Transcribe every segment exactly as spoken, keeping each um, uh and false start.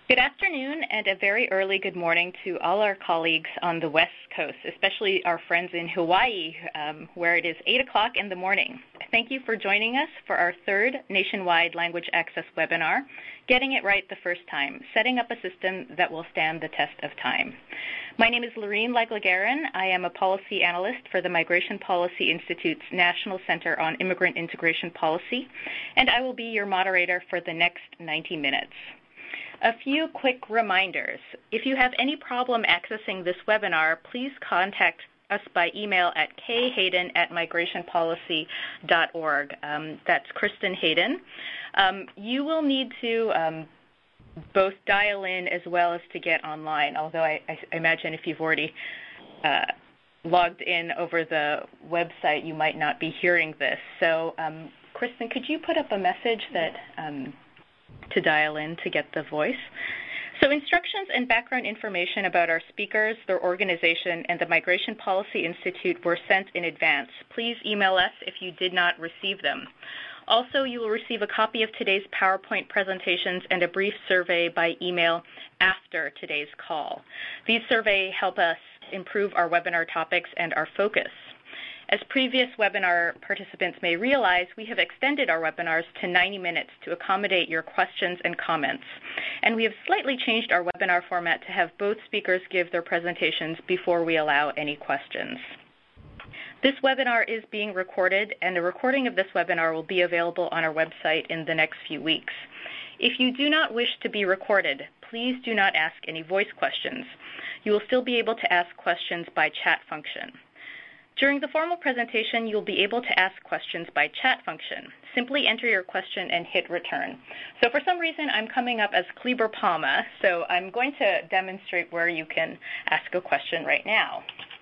Good afternoon and a very early good morning to all our colleagues on the West Coast, especially our friends in Hawaii, um, where it is eight o'clock in the morning. Thank you for joining us for our third nationwide language access webinar, Getting It Right the First Time, Setting Up a System That Will Stand the Test of Time. My name is Lorene Leglagarin. I am a policy analyst for the Migration Policy Institute's National Center on Immigrant Integration Policy, and I will be your moderator for the next ninety minutes. A few quick reminders. If you have any problem accessing this webinar, please contact us by email at k hayden at migration policy dot org. Um, that's Kristen Hayden. Um, you will need to um, both dial in as well as to get online, although I, I imagine if you've already uh, logged in over the website, you might not be hearing this. So, um, Kristen, could you put up a message that um, to dial in to get the voice? So instructions and background information about our speakers, their organization, and the Migration Policy Institute were sent in advance. Please email us if you did not receive them. Also, you will receive a copy of today's PowerPoint presentations and a brief survey by email after today's call. These surveys help us improve our webinar topics and our focus. As previous webinar participants may realize, we have extended our webinars to ninety minutes to accommodate your questions and comments. And we have slightly changed our webinar format to have both speakers give their presentations before we allow any questions. This webinar is being recorded, and a recording of this webinar will be available on our website in the next few weeks. If you do not wish to be recorded, please do not ask any voice questions. You will still be able to ask questions by chat function. During the formal presentation, you'll be able to ask questions by chat function. Simply enter your question and hit return. So for some reason, I'm coming up as Kleber Palma, so I'm going to demonstrate where you can ask a question right now.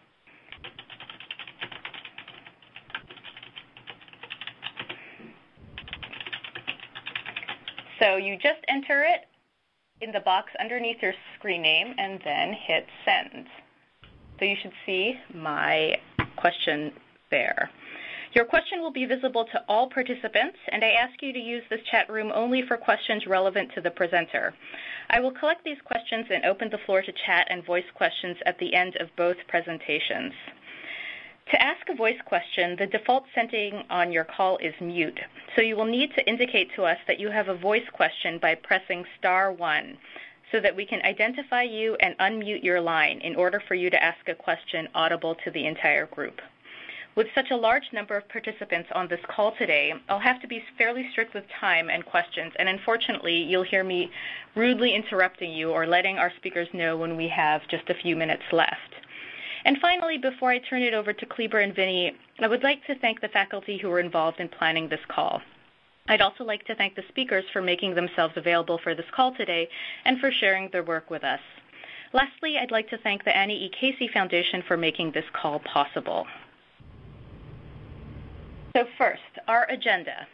So you just enter it in the box underneath your screen name and then hit send. So you should see my question there. Your question will be visible to all participants, and I ask you to use this chat room only for questions relevant to the presenter. I will collect these questions and open the floor to chat and voice questions at the end of both presentations. To ask a voice question, the default setting on your call is mute, so you will need to indicate to us that you have a voice question by pressing star one, so that we can identify you and unmute your line in order for you to ask a question audible to the entire group. With such a large number of participants on this call today, I'll have to be fairly strict with time and questions, and unfortunately, you'll hear me rudely interrupting you or letting our speakers know when we have just a few minutes left. And finally, before I turn it over to Kleber and Vinny, I would like to thank the faculty who were involved in planning this call. I'd also like to thank the speakers for making themselves available for this call today and for sharing their work with us. Lastly, I'd like to thank the Annie E. Casey Foundation for making this call possible. So first, our agenda.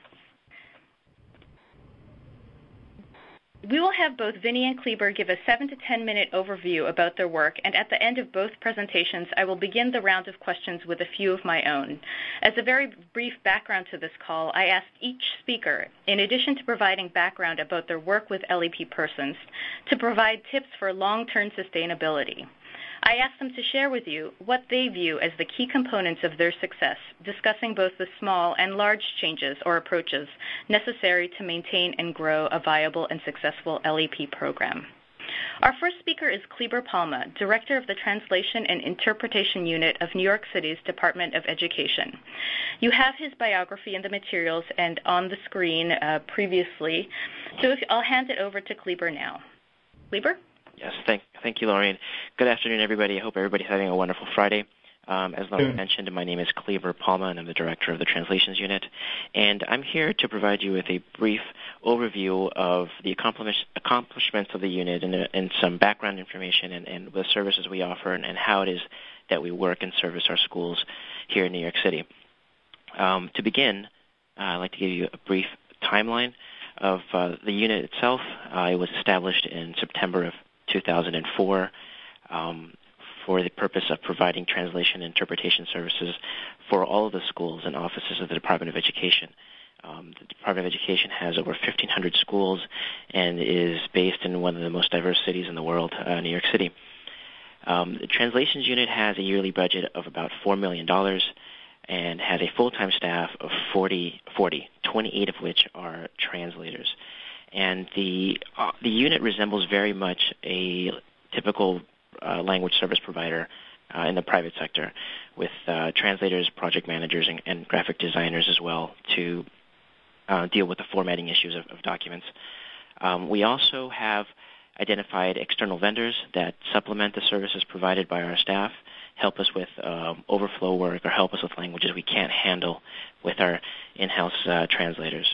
We will have both Vinny and Kleber give a seven to ten minute overview about their work, and at the end of both presentations, I will begin the round of questions with a few of my own. As a very brief background to this call, I asked each speaker, in addition to providing background about their work with L E P persons, to provide tips for long-term sustainability. I asked them to share with you what they view as the key components of their success, discussing both the small and large changes or approaches necessary to maintain and grow a viable and successful L E P program. Our first speaker is Kleber Palma, Director of the Translation and Interpretation Unit of New York City's Department of Education. You have his biography in the materials and on the screen uh, previously, so if, I'll hand it over to Kleber now. Kleber? Yes, thank, thank you, Lorraine. Good afternoon, everybody. I hope everybody's having a wonderful Friday. Um, as Lorraine mentioned, my name is Kleber Palma, and I'm the Director of the Translations Unit. And I'm here to provide you with a brief overview of the accomplishments of the unit and, uh, and some background information and, and the services we offer and, and how it is that we work and service our schools here in New York City. Um, to begin, uh, I'd like to give you a brief timeline of uh, the unit itself. Uh, it was established in September of two thousand four um, for the purpose of providing translation and interpretation services for all of the schools and offices of the Department of Education. Um, the Department of Education has over fifteen hundred schools and is based in one of the most diverse cities in the world, uh, New York City. Um, the Translations Unit has a yearly budget of about four million dollars and has a full-time staff of forty, forty, twenty-eight of which are translators. And the, uh, the unit resembles very much a typical uh, language service provider uh, in the private sector, with uh, translators, project managers, and, and graphic designers as well to uh, deal with the formatting issues of, of documents. Um, we also have identified external vendors that supplement the services provided by our staff, help us with um, overflow work, or help us with languages we can't handle with our in-house uh, translators.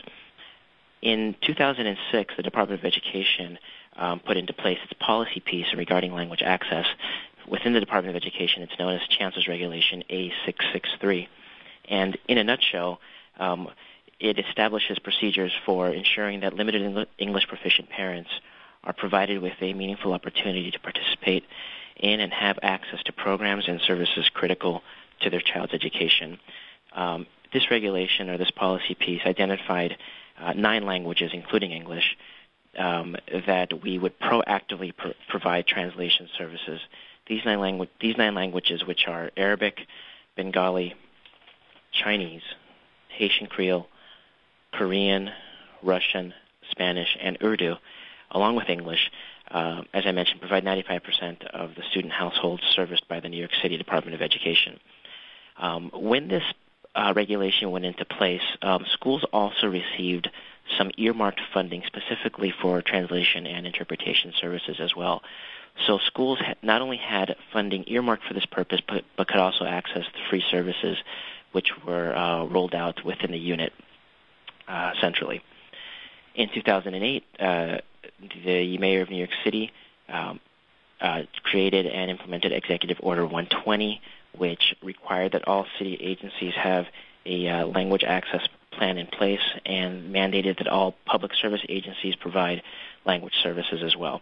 In two thousand six, the Department of Education um, put into place its policy piece regarding language access. Within the Department of Education, it's known as Chancellor's Regulation A six sixty-three. And in a nutshell, um, it establishes procedures for ensuring that limited English proficient parents are provided with a meaningful opportunity to participate in and have access to programs and services critical to their child's education. Um, this regulation, or this policy piece, identified uh, nine languages, including English, um, that we would proactively pr- provide translation services. These nine, langu- these nine languages, which are Arabic, Bengali, Chinese, Haitian Creole, Korean, Russian, Spanish, and Urdu, along with English, uh, as I mentioned, provide ninety-five percent of the student households serviced by the New York City Department of Education. Um, when this uh, regulation went into place, um, schools also received some earmarked funding specifically for translation and interpretation services as well. So schools ha- not only had funding earmarked for this purpose, but, but could also access the free services which were uh, rolled out within the unit uh, centrally. In two thousand eight, uh, the Mayor of New York City um, uh, created and implemented Executive Order one twenty, which required that all city agencies have a uh, language access plan in place and mandated that all public service agencies provide language services as well.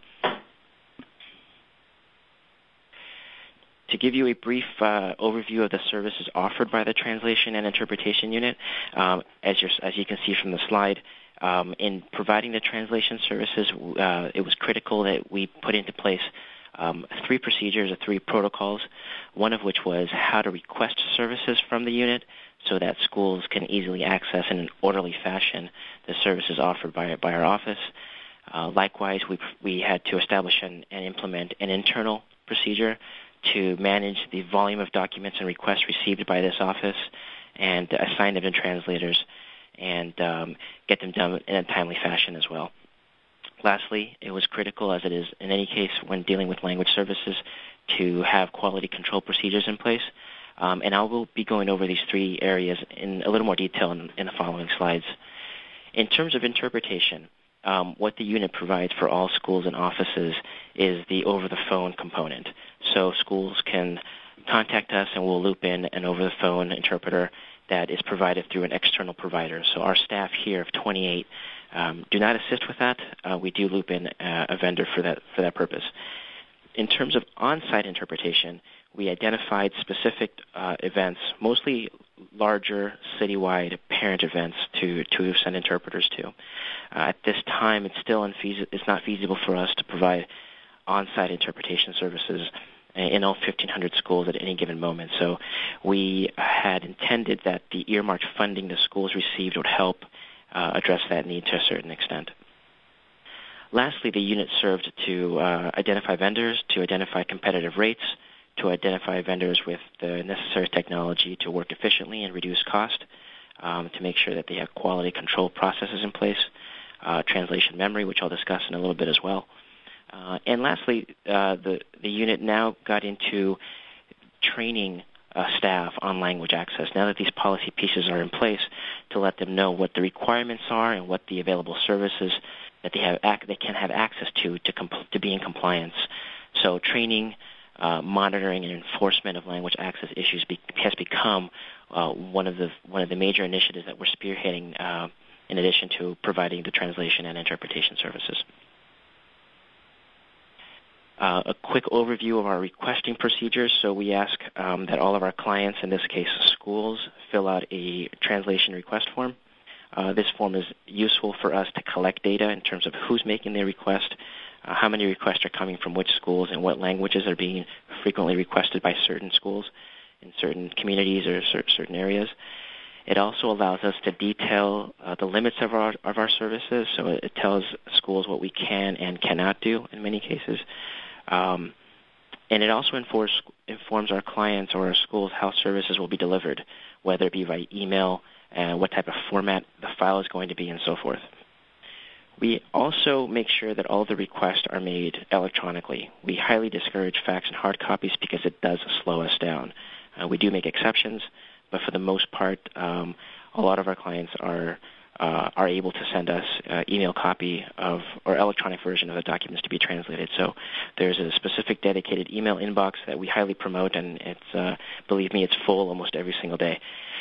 To give you a brief uh, overview of the services offered by the Translation and Interpretation Unit, um, as, as you can see from the slide, Um, in providing the translation services, uh, it was critical that we put into place um, three procedures or three protocols, one of which was how to request services from the unit so that schools can easily access in an orderly fashion the services offered by, by our office. Uh, likewise, we, we had to establish and, and implement an internal procedure to manage the volume of documents and requests received by this office and assign them to translators and um, get them done in a timely fashion as well. Lastly, it was critical, as it is in any case when dealing with language services, to have quality control procedures in place. Um, and I will be going over these three areas in a little more detail in, in the following slides. In terms of interpretation, um, what the unit provides for all schools and offices is the over-the-phone component. So schools can contact us and we'll loop in an over-the-phone interpreter that is provided through an external provider. So our staff here of twenty-eight um, do not assist with that. Uh, we do loop in uh, a vendor for that for that purpose. In terms of on-site interpretation, we identified specific uh, events, mostly larger citywide parent events to, to send interpreters to. Uh, at this time, it's still unfeas- it's not feasible for us to provide on-site interpretation services in all fifteen hundred schools at any given moment. So we had intended that the earmarked funding the schools received would help uh, address that need to a certain extent. Lastly, the unit served to uh, identify vendors, to identify competitive rates, to identify vendors with the necessary technology to work efficiently and reduce cost, um, to make sure that they have quality control processes in place, uh, translation memory, which I'll discuss in a little bit as well. Uh, and lastly, uh, the, the unit now got into training uh, staff on language access, now that these policy pieces are in place, to let them know what the requirements are and what the available services that they have ac- they can have access to to, compl- to be in compliance. So training, uh, monitoring, and enforcement of language access issues be- has become uh, one of the one of the major initiatives that we're spearheading uh, in addition to providing the translation and interpretation services. Uh, a quick overview of our requesting procedures. So we ask um, that all of our clients, in this case schools, fill out a translation request form. Uh, this form is useful for us to collect data in terms of who's making the request, uh, how many requests are coming from which schools, and what languages are being frequently requested by certain schools in certain communities or cer- certain areas. It also allows us to detail uh, the limits of our of our services, so it, it tells schools what we can and cannot do in many cases. Um, and it also informs, informs our clients or our schools how services will be delivered, whether it be by email, uh, what type of format the file is going to be, and so forth. We also make sure that all the requests are made electronically. We highly discourage fax and hard copies because it does slow us down. Uh, we do make exceptions, but for the most part, um, a lot of our clients are uh, are able to send us uh, email copy of or electronic version of the documents to be translated. So there's a specific dedicated email inbox that we highly promote, and it's uh, believe me, it's full almost every single day.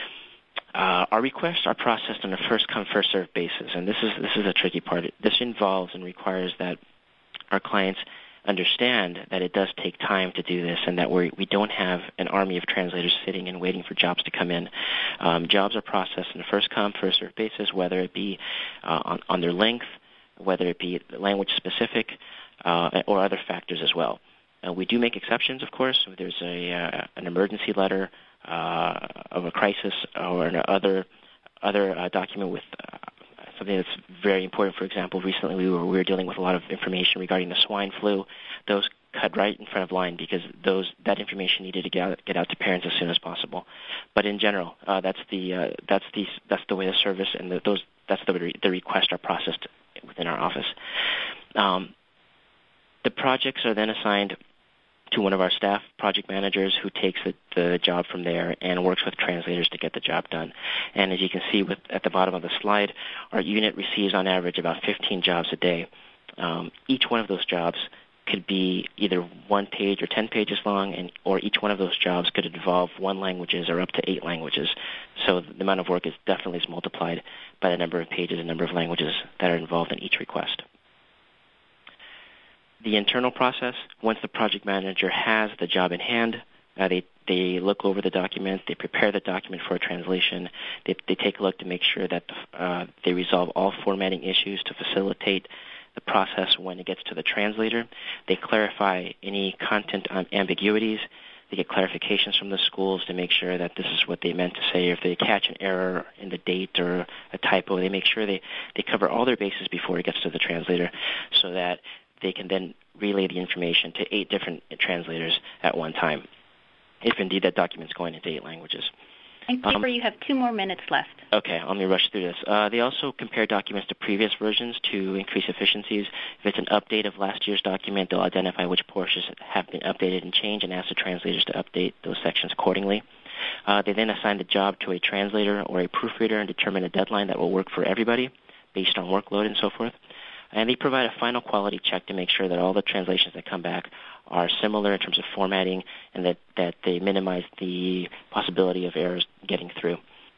Uh, our requests are processed on a first-come, first-served basis, and this is this is a tricky part. This involves and requires that our clients understand that it does take time to do this, and that we we don't have an army of translators sitting and waiting for jobs to come in. Um, jobs are processed on a first-come, first-served basis, whether it be uh, on, on their length, whether it be language-specific, uh, or other factors as well. Uh, we do make exceptions, of course. If there's a uh, an emergency letter uh, of a crisis or an other other uh, document with uh, something that's very important. For example, recently we were, we were dealing with a lot of information regarding the swine flu. Those cut right in front of line because those that information needed to get out, get out to parents as soon as possible. But in general, uh, that's the uh, that's the that's the way the service and the, those that's the re- the requests are processed within our office. Um, the projects are then assigned to one of our staff project managers who takes the, the job from there and works with translators to get the job done. And as you can see with, at the bottom of the slide, our unit receives on average about fifteen jobs a day. Um, each one of those jobs could be either one page or ten pages long, and or each one of those jobs could involve one languages or up to eight languages. So the amount of work is definitely is multiplied by the number of pages and number of languages that are involved in each request. The internal process, once the project manager has the job in hand, uh, they, they look over the document, they prepare the document for a translation, they, they take a look to make sure that uh, they resolve all formatting issues to facilitate the process when it gets to the translator. They clarify any content um, ambiguities. They get clarifications from the schools to make sure that this is what they meant to say. If they catch an error in the date or a typo, they make sure they, they cover all their bases before it gets to the translator so that they can then relay the information to eight different translators at one time, if indeed that document's going into eight languages. And Cleaver, um, you have two more minutes left. Okay, let me rush through this. Uh, they also compare documents to previous versions to increase efficiencies. If it's an update of last year's document, they'll identify which portions have been updated and changed and ask the translators to update those sections accordingly. Uh, they then assign the job to a translator or a proofreader and determine a deadline that will work for everybody based on workload and so forth. And they provide a final quality check to make sure that all the translations that come back are similar in terms of formatting and that, that they minimize the possibility of errors getting through.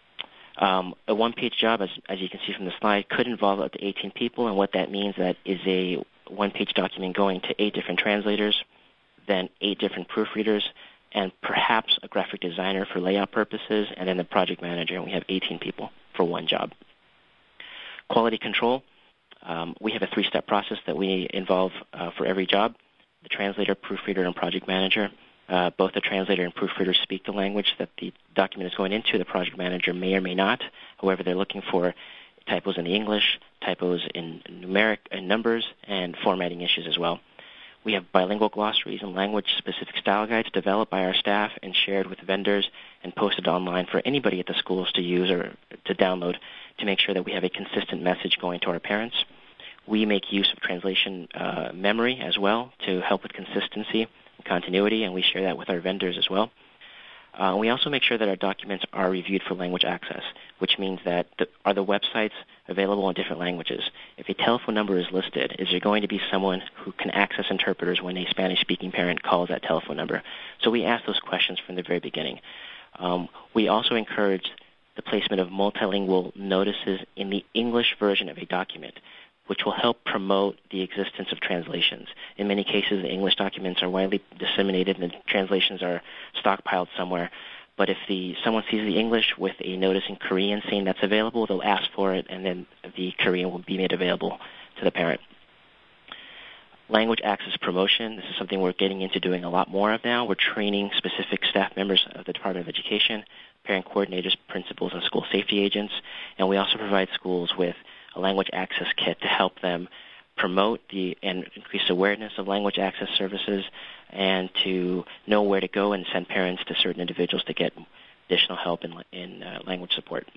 Um, a one-page job, as, as you can see from the slide, could involve up to eighteen people, and what that means that is a one-page document going to eight different translators, then eight different proofreaders, and perhaps a graphic designer for layout purposes, and then the project manager, and we have eighteen people for one job. Quality control. Um, we have a three-step process that we involve uh, for every job. The translator, proofreader, and project manager. Uh, both the translator and proofreader speak the language that the document is going into. The project manager may or may not. However, they're looking for typos in the English, typos in numeric in numbers, and formatting issues as well. We have bilingual glossaries and language-specific style guides developed by our staff and shared with vendors and posted online for anybody at the schools to use or to download to make sure that we have a consistent message going to our parents. We make use of translation uh, memory as well to help with consistency and continuity, and we share that with our vendors as well. Uh, we also make sure that our documents are reviewed for language access, which means that the, are the websites available in different languages? If a telephone number is listed, is there going to be someone who can access interpreters when a Spanish-speaking parent calls that telephone number? So we ask those questions from the very beginning. Um, we also encourage the placement of multilingual notices in the English version of a document, which will help promote the existence of translations. In many cases, the English documents are widely disseminated and the translations are stockpiled somewhere, But if the someone sees the English with a notice in Korean saying that's available, they'll ask for it, and then the Korean will be made available to the parent. Language access promotion. This is something we're getting into doing a lot more of now. We're training specific staff members of the Department of Education, parent coordinators, principals, and school safety agents. And we also provide schools with a language access kit to help them promote the and increase awareness of language access services and to know where to go and send parents to certain individuals to get additional help in, in uh, language support.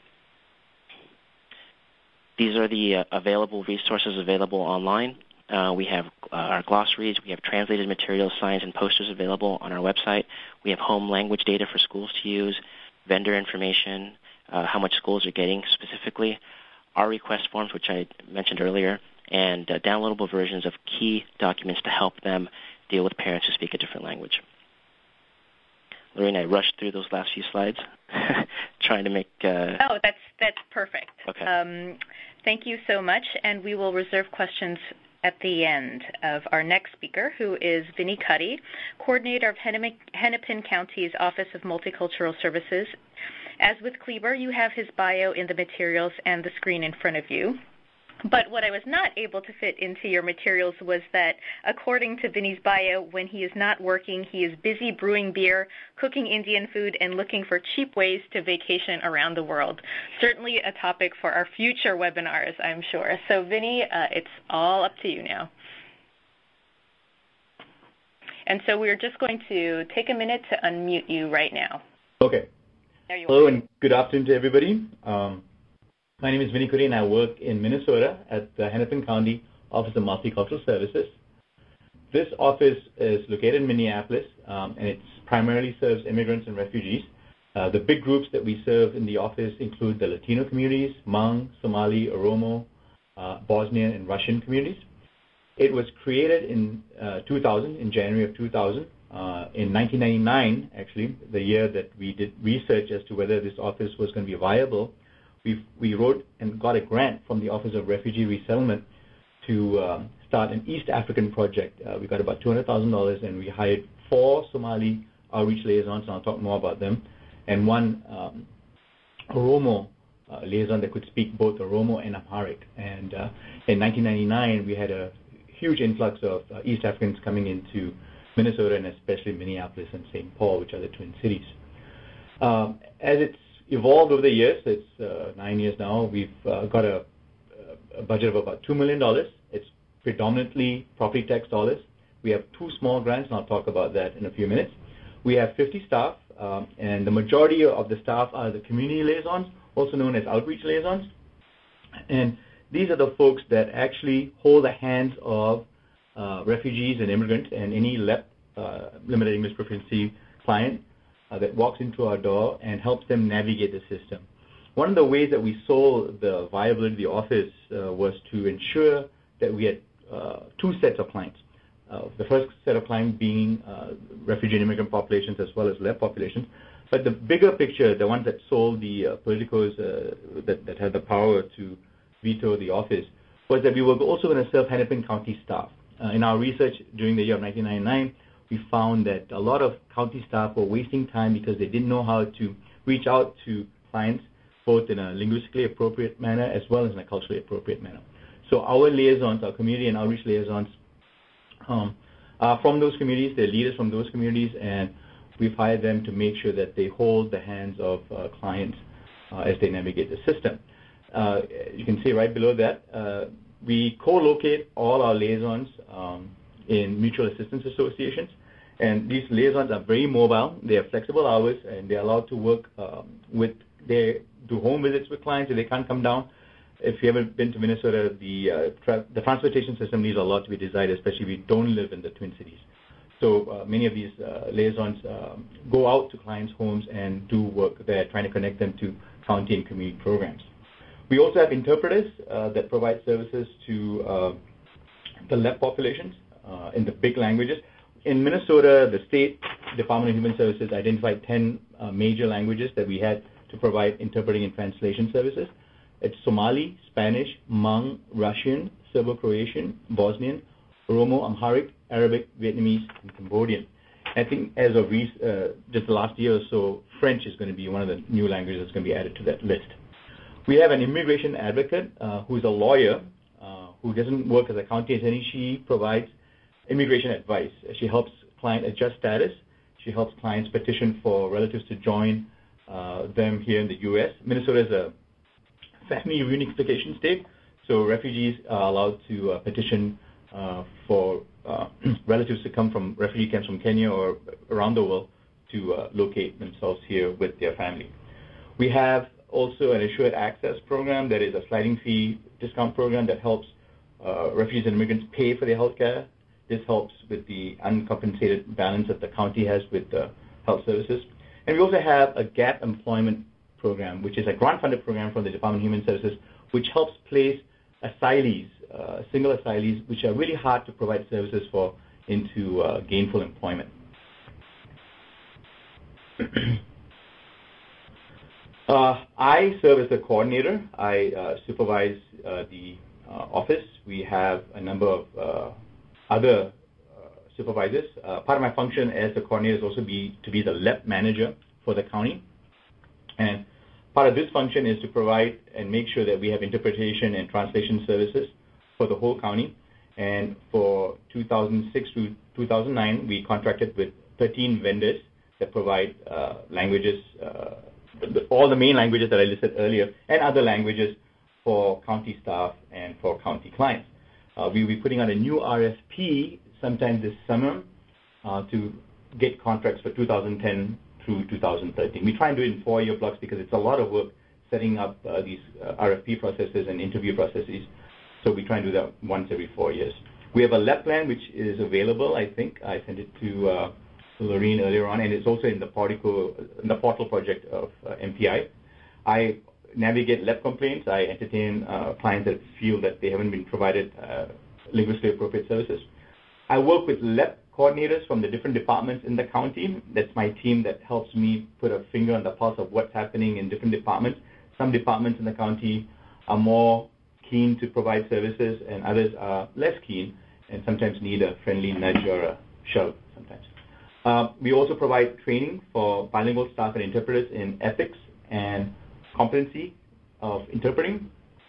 These are the uh, available resources available online. Uh, we have uh, our glossaries, we have translated materials, signs, and posters available on our website. We have home language data for schools to use, vendor information, uh, how much schools are getting specifically, our request forms, which I mentioned earlier, and uh, downloadable versions of key documents to help them deal with parents who speak a different language. Lorraine, I rushed through those last few slides, trying to make... Uh... Oh, that's, that's perfect. Okay. Um, thank you so much, and we will reserve questions at the end of our next speaker, who is Vinny Cuddy, coordinator of Hennepin County's Office of Multicultural Services. As with Kleber, you have his bio in the materials and the screen in front of you. But what I was not able to fit into your materials was that, according to Vinny's bio, when he is not working, he is busy brewing beer, cooking Indian food, and looking for cheap ways to vacation around the world. Certainly a topic for our future webinars, I'm sure. So, Vinny, uh, it's all up to you now. And so we're just going to take a minute to unmute you right now. Okay. There you Hello are. and good afternoon to everybody. Um, My name is Vinny Cuddy, and I work in Minnesota at the Hennepin County Office of Multicultural Services. This office is located in Minneapolis, um, and it primarily serves immigrants and refugees. Uh, the big groups that we serve in the office include the Latino communities, Hmong, Somali, Oromo, uh, Bosnian, and Russian communities. It was created in uh, two thousand, in January of two thousand. Uh, in nineteen ninety-nine, actually, the year that we did research as to whether this office was going to be viable, We, we wrote and got a grant from the Office of Refugee Resettlement to um, start an East African project. Uh, we got about two hundred thousand dollars, and we hired four Somali outreach liaisons, and I'll talk more about them, and one um, Oromo uh, liaison that could speak both Oromo and Amharic. And uh, in nineteen ninety-nine, we had a huge influx of uh, East Africans coming into Minnesota, and especially Minneapolis and Saint Paul, which are the twin cities. Um, as it's evolved over the years. It's uh, nine years now. We've uh, got a, a budget of about two million dollars. It's predominantly property tax dollars. We have two small grants, and I'll talk about that in a few minutes. We have fifty staff, um, and the majority of the staff are the community liaisons, also known as outreach liaisons. And these are the folks that actually hold the hands of uh, refugees and immigrants and any L E P, uh, limited English proficiency client Uh, that walks into our door and helps them navigate the system. One of the ways that we saw the viability of the office uh, was to ensure that we had uh, two sets of clients. Uh, the first set of clients being uh, refugee and immigrant populations as well as L E P populations. But the bigger picture, the ones that sold the uh, politicos uh, that, that had the power to veto the office, was that we were also going to serve Hennepin County staff. Uh, in our research during the year of nineteen ninety-nine, we found that a lot of county staff were wasting time because they didn't know how to reach out to clients, both in a linguistically appropriate manner as well as in a culturally appropriate manner. So our liaisons, our community and outreach liaisons, um, are from those communities. They're leaders from those communities, and we've hired them to make sure that they hold the hands of uh, clients uh, as they navigate the system. Uh, you can see right below that, uh, we co-locate all our liaisons um, in mutual assistance associations. And these liaisons are very mobile. They have flexible hours, and they're allowed to work um, with, they do home visits with clients if they can't come down. If you haven't been to Minnesota, the uh, tra the transportation system needs a lot to be desired, especially if you don't live in the Twin Cities. So uh, many of these uh, liaisons um, go out to clients' homes and do work there, trying to connect them to county and community programs. We also have interpreters uh, that provide services to uh, the L E P populations uh, in the big languages. In Minnesota, the State Department of Human Services identified ten uh, major languages that we had to provide interpreting and translation services. It's Somali, Spanish, Hmong, Russian, Serbo-Croatian, Bosnian, Oromo, Amharic, Arabic, Vietnamese, and Cambodian. I think as of re- uh, just the last year or so, French is going to be one of the new languages that's going to be added to that list. We have an immigration advocate uh, who is a lawyer uh, who doesn't work as a county attorney. She provides immigration advice. She helps clients adjust status. She helps clients petition for relatives to join uh, them here in the U S. Minnesota is a family reunification state, so refugees are allowed to uh, petition uh, for uh, relatives to come from refugee camps from Kenya or around the world to uh, locate themselves here with their family. We have also an assured access program that is a sliding fee discount program that helps uh, refugees and immigrants pay for their health care. This helps with the uncompensated balance that the county has with the health services. And we also have a gap employment program, which is a grant-funded program from the Department of Human Services, which helps place asylees, uh, single asylees, which are really hard to provide services for, into uh, gainful employment. uh, I serve as the coordinator. I uh, supervise uh, the uh, office. We have a number of uh, other uh, supervisors. Uh, part of my function as the coordinator is also be to be the L E P manager for the county. And part of this function is to provide and make sure that we have interpretation and translation services for the whole county. And for two thousand six to two thousand nine, we contracted with thirteen vendors that provide uh, languages, uh, all the main languages that I listed earlier, and other languages for county staff and for county clients. Uh, we will be putting out a new R F P sometime this summer uh, to get contracts for two thousand ten through two thousand thirteen. We try and do it in four-year blocks because it's a lot of work setting up uh, these uh, R F P processes and interview processes. So we try and do that once every four years. We have a L E P plan which is available, I think. I sent it to uh, Lorraine earlier on, and it's also in the, Portico, in the portal project of uh, M P I. I navigate L E P complaints. I entertain uh, clients that feel that they haven't been provided uh, linguistically appropriate services. I work with L E P coordinators from the different departments in the county. That's my team that helps me put a finger on the pulse of what's happening in different departments. Some departments in the county are more keen to provide services, and others are less keen and sometimes need a friendly nudge or a shove sometimes. Uh, we also provide training for bilingual staff and interpreters in ethics and competency of interpreting,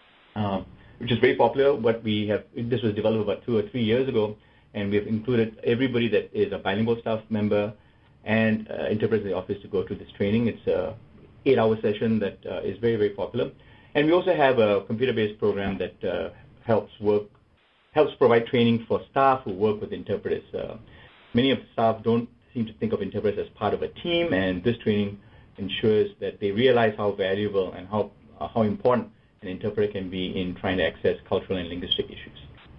uh, which is very popular. What we have, this was developed about two or three years ago, and we have included everybody that is a bilingual staff member and uh, interpreters in the office to go to this training. It's an eight-hour session that uh, is very, very popular. And we also have a computer-based program that uh, helps work, helps provide training for staff who work with interpreters. Uh, many of the staff don't seem to think of interpreters as part of a team, and this training ensures that they realize how valuable and how uh, how important an interpreter can be in trying to access cultural and linguistic issues.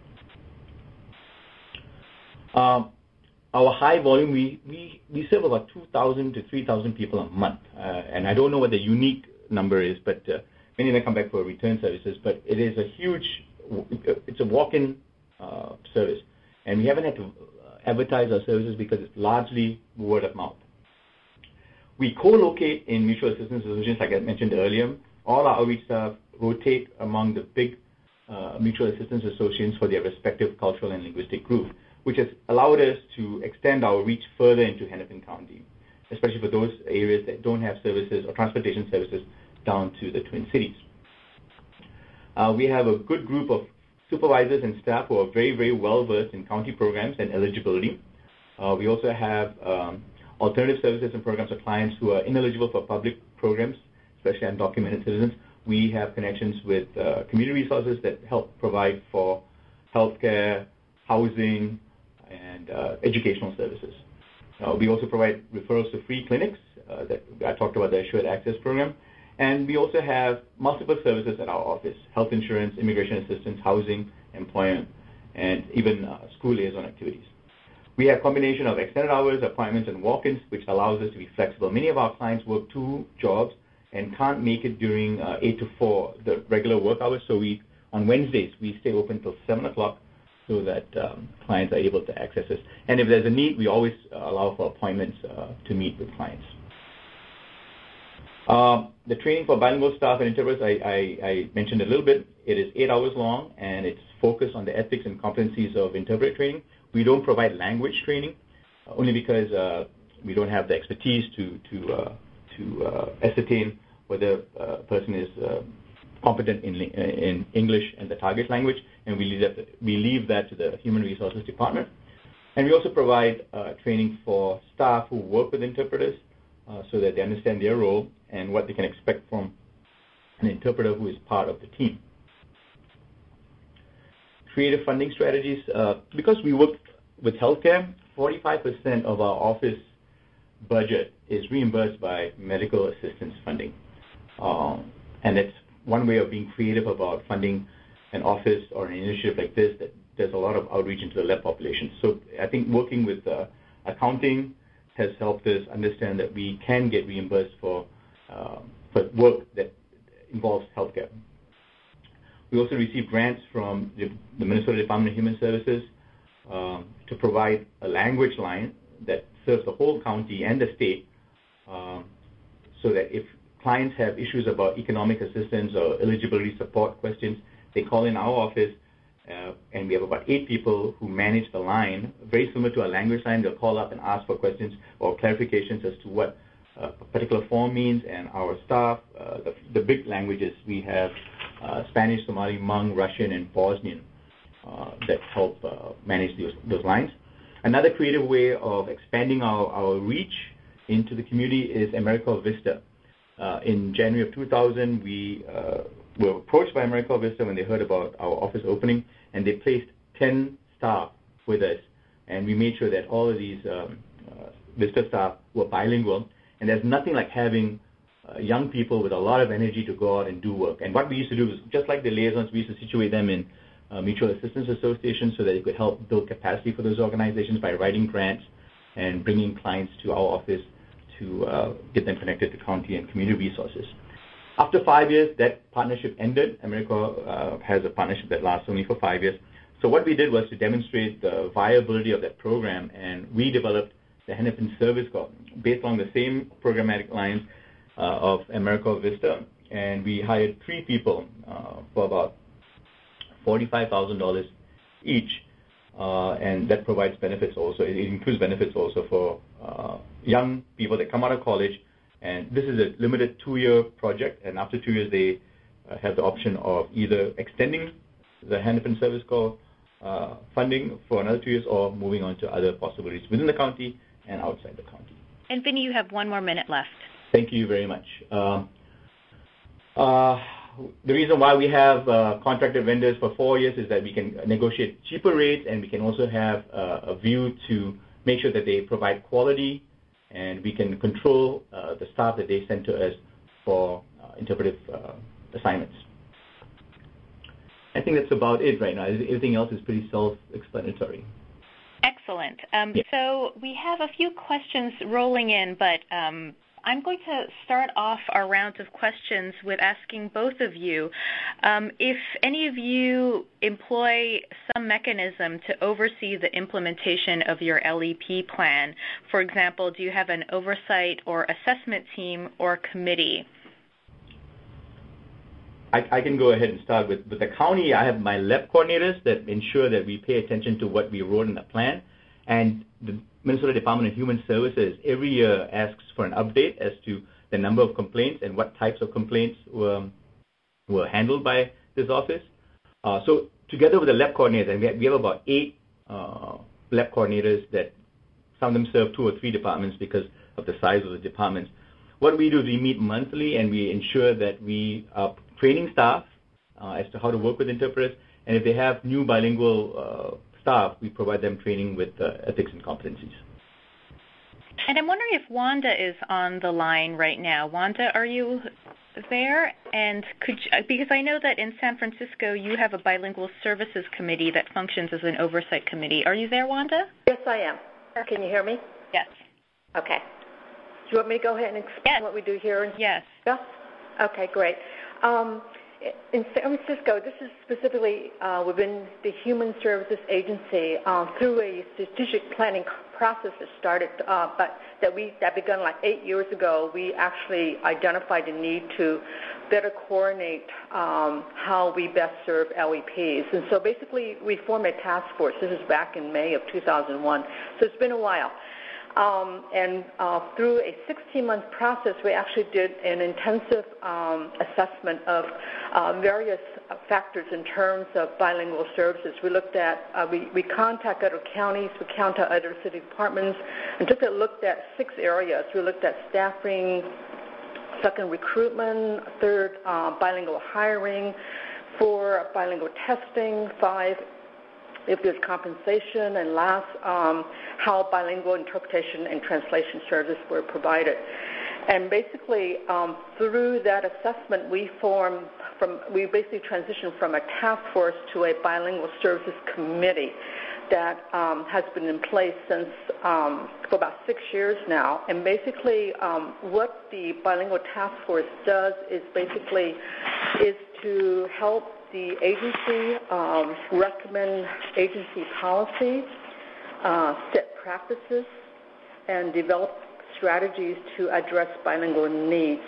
Um, our high volume, we, we, we serve about two thousand to three thousand people a month, uh, and I don't know what the unique number is, but uh, many of them come back for return services, but it is a huge, it's a walk-in uh, service, and we haven't had to advertise our services because it's largely word of mouth. We co-locate in mutual assistance associations, like I mentioned earlier. All our outreach staff rotate among the big uh, mutual assistance associations for their respective cultural and linguistic groups, which has allowed us to extend our reach further into Hennepin County, especially for those areas that don't have services or transportation services down to the Twin Cities. Uh, we have a good group of supervisors and staff who are very, very well-versed in county programs and eligibility. Uh, we also have um, alternative services and programs for clients who are ineligible for public programs, especially undocumented citizens. We have connections with uh, community resources that help provide for healthcare, housing, and uh, educational services. Uh, we also provide referrals to free clinics uh, that I talked about, the Assured Access program. And we also have multiple services at our office: health insurance, immigration assistance, housing, employment, and even uh, school liaison activities. We have a combination of extended hours, appointments, and walk-ins, which allows us to be flexible. Many of our clients work two jobs and can't make it during uh, eight to four, the regular work hours. So we, on Wednesdays, we stay open till seven o'clock so that um, clients are able to access us. And if there's a need, we always uh, allow for appointments uh, to meet with clients. Uh, the training for bilingual staff and interpreters, I, I, I mentioned a little bit. It is eight hours long, and it's focused on the ethics and competencies of interpreter training. We don't provide language training. only because uh, we don't have the expertise to to uh, to uh, ascertain whether a person is uh, competent in in English and the target language, and we leave that we leave that to the Human Resources Department. And we also provide uh, training for staff who work with interpreters uh, so that they understand their role and what they can expect from an interpreter who is part of the team. Creative funding strategies. Uh, because we work with healthcare, forty-five percent of our office budget is reimbursed by medical assistance funding. Um, and it's one way of being creative about funding an office or an initiative like this that there's a lot of outreach into the lab population. So I think working with uh, accounting has helped us understand that we can get reimbursed for, uh, for work that involves healthcare. We also receive grants from the, the Minnesota Department of Human Services um, to provide a language line that serves the whole county and the state um, so that if clients have issues about economic assistance or eligibility support questions, they call in our office. Uh, and we have about eight people who manage the line, very similar to a language line. They'll call up and ask for questions or clarifications as to what uh, a particular form means. And our staff, uh, the, the big languages, we have uh, Spanish, Somali, Hmong, Russian, and Bosnian uh, that help uh, manage those, those lines. Another creative way of expanding our, our reach into the community is America Vista. Uh, in January of two thousand, we uh, were approached by America Vista when they heard about our office opening, and they placed ten staff with us, and we made sure that all of these um, uh, Vista staff were bilingual, and there's nothing like having uh, young people with a lot of energy to go out and do work. And what we used to do was, just like the liaisons, we used to situate them in uh, mutual assistance associations so that they could help build capacity for those organizations by writing grants and bringing clients to our office to uh, get them connected to county and community resources. After five years, that partnership ended. America uh, has a partnership that lasts only for five years. So what we did was to demonstrate the viability of that program, and we developed the Hennepin Service Corps based on the same programmatic lines uh, of America Vista, and we hired three people uh, for about forty-five thousand dollars each, uh, and that provides benefits also. It includes benefits also for uh, young people that come out of college. And this is a limited two-year project, and after two years, they uh, have the option of either extending the Hennepin Service Corps uh, funding for another two years or moving on to other possibilities within the county and outside the county. And Vinny, you have one more minute left. Thank you very much. Uh, uh, the reason why we have uh, contracted vendors for four years is that we can negotiate cheaper rates, and we can also have uh, a view to make sure that they provide quality, and we can control uh, the staff that they send to us for uh, interpretive uh, assignments. I think that's about it right now. Everything else is pretty self-explanatory. Excellent. Um, yeah. So we have a few questions rolling in, but um, I'm going to start off our round of questions with asking both of you um, if any of you employ some mechanism to oversee the implementation of your L E P plan. For example, do you have an oversight or assessment team or committee? I, I can go ahead and start with, with the county. I have my lab coordinators that ensure that we pay attention to what we wrote in the plan. And the Minnesota Department of Human Services every year asks for an update as to the number of complaints and what types of complaints were, were handled by this office. Uh, so together with the lab coordinators, and we have, we have about eight uh, lab coordinators that some of them serve two or three departments because of the size of the departments. What we do is we meet monthly, and we ensure that we are training staff uh, as to how to work with interpreters. And if they have new bilingual uh, staff, we provide them training with uh, ethics and competencies. And I'm wondering if Wanda is on the line right now. Wanda, are you there? And could you, because I know that in San Francisco you have a bilingual services committee that functions as an oversight committee. Are you there, Wanda? Yes, I am. Can you hear me? Yes. Okay. Do you want me to go ahead and explain yes. what we do here? Yes. Yeah? Okay, great. Um, in San Francisco, this is specifically uh, within the Human Services Agency uh, through a strategic planning process that started, uh, but that we that began like eight years ago. We actually identified the need to better coordinate um, how we best serve L E Ps, and so basically we formed a task force. This is back in May of two thousand one, so it's been a while. Um, and uh, through a sixteen-month process, we actually did an intensive um, assessment of uh, various factors in terms of bilingual services. We looked at, uh, we, we contacted other counties, we contacted other city departments, and took a look at six areas. We looked at staffing, second, recruitment, third, uh, bilingual hiring, four, bilingual testing, five, if there's compensation, and last, um, how bilingual interpretation and translation services were provided. And basically, um, through that assessment, we formed from, we basically transitioned from a task force to a bilingual services committee that um, has been in place since um, for about six years now. And basically, um, what the bilingual task force does is basically is to help the agency um, recommend agency policies, uh, set practices, and develop strategies to address bilingual needs.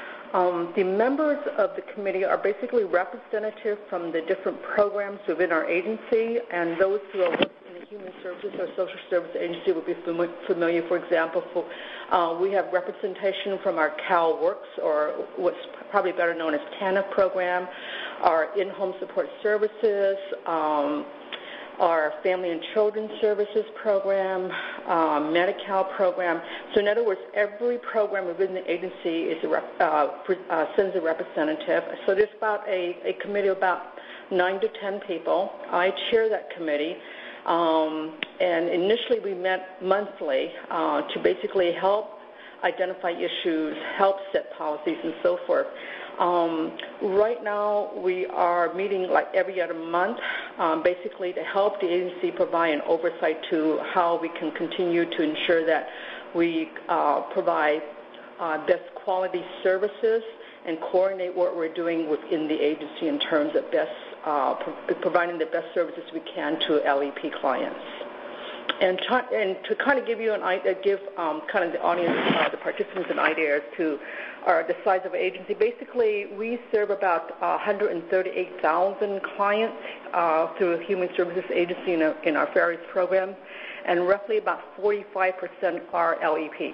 Um, the members of the committee are basically representative from the different programs within our agency, and those who are working in the Human Services or Social Service Agency will be familiar. For example, for, uh, we have representation from our CalWorks, or what's probably better known as TANF program, our in-home support services, um, our Family and Children Services program, uh, Medi-Cal program. So in other words, every program within the agency is a rep, uh, uh, sends a representative. So there's about a, a committee of about nine to ten people. I chair that committee. Um, and initially we met monthly uh, to basically help identify issues, help set policies, and so forth. Um, right now, we are meeting like every other month, um, basically to help the agency provide an oversight to how we can continue to ensure that we uh, provide uh, best quality services and coordinate what we're doing within the agency in terms of best uh, pro- providing the best services we can to L E P clients. And, try, and to kind of give you an idea, give um, kind of the audience, uh, the participants, an idea as to uh, the size of the agency. Basically, we serve about uh, one hundred thirty-eight thousand clients uh, through a Human Services Agency in, a, in our various programs, and roughly about forty-five percent are L E Ps.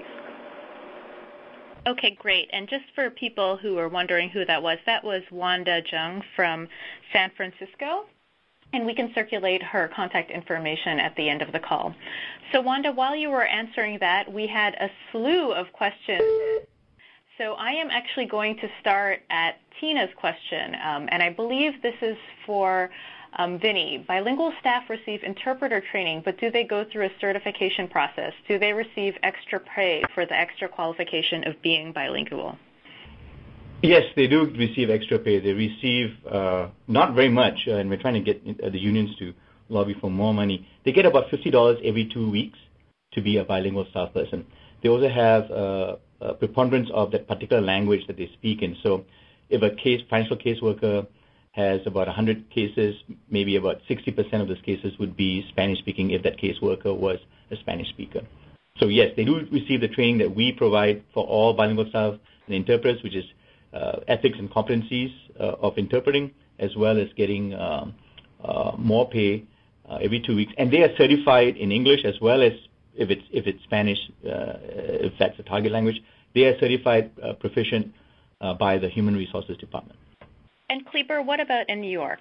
Okay, great. And just for people who are wondering who that was, that was Wanda Jung from San Francisco. And we can circulate her contact information at the end of the call. So, Wanda, while you were answering that, we had a slew of questions. So I am actually going to start at Tina's question, um, and I believe this is for um, Vinny. Bilingual staff receive interpreter training, but do they go through a certification process? Do they receive extra pay for the extra qualification of being bilingual? Yes, they do receive extra pay. They receive uh, not very much, uh, and we're trying to get uh, the unions to lobby for more money. They get about fifty dollars every two weeks to be a bilingual staff person. They also have uh, a preponderance of that particular language that they speak in. So if a case financial caseworker has about one hundred cases, maybe about sixty percent of those cases would be Spanish-speaking if that caseworker was a Spanish speaker. So yes, they do receive the training that we provide for all bilingual staff and interpreters, which is Uh, ethics and competencies uh, of interpreting, as well as getting um, uh, more pay uh, every two weeks. And they are certified in English as well as if it's if it's Spanish, uh, if that's a target language. They are certified uh, proficient uh, by the Human Resources Department. And Kleber, what about in New York?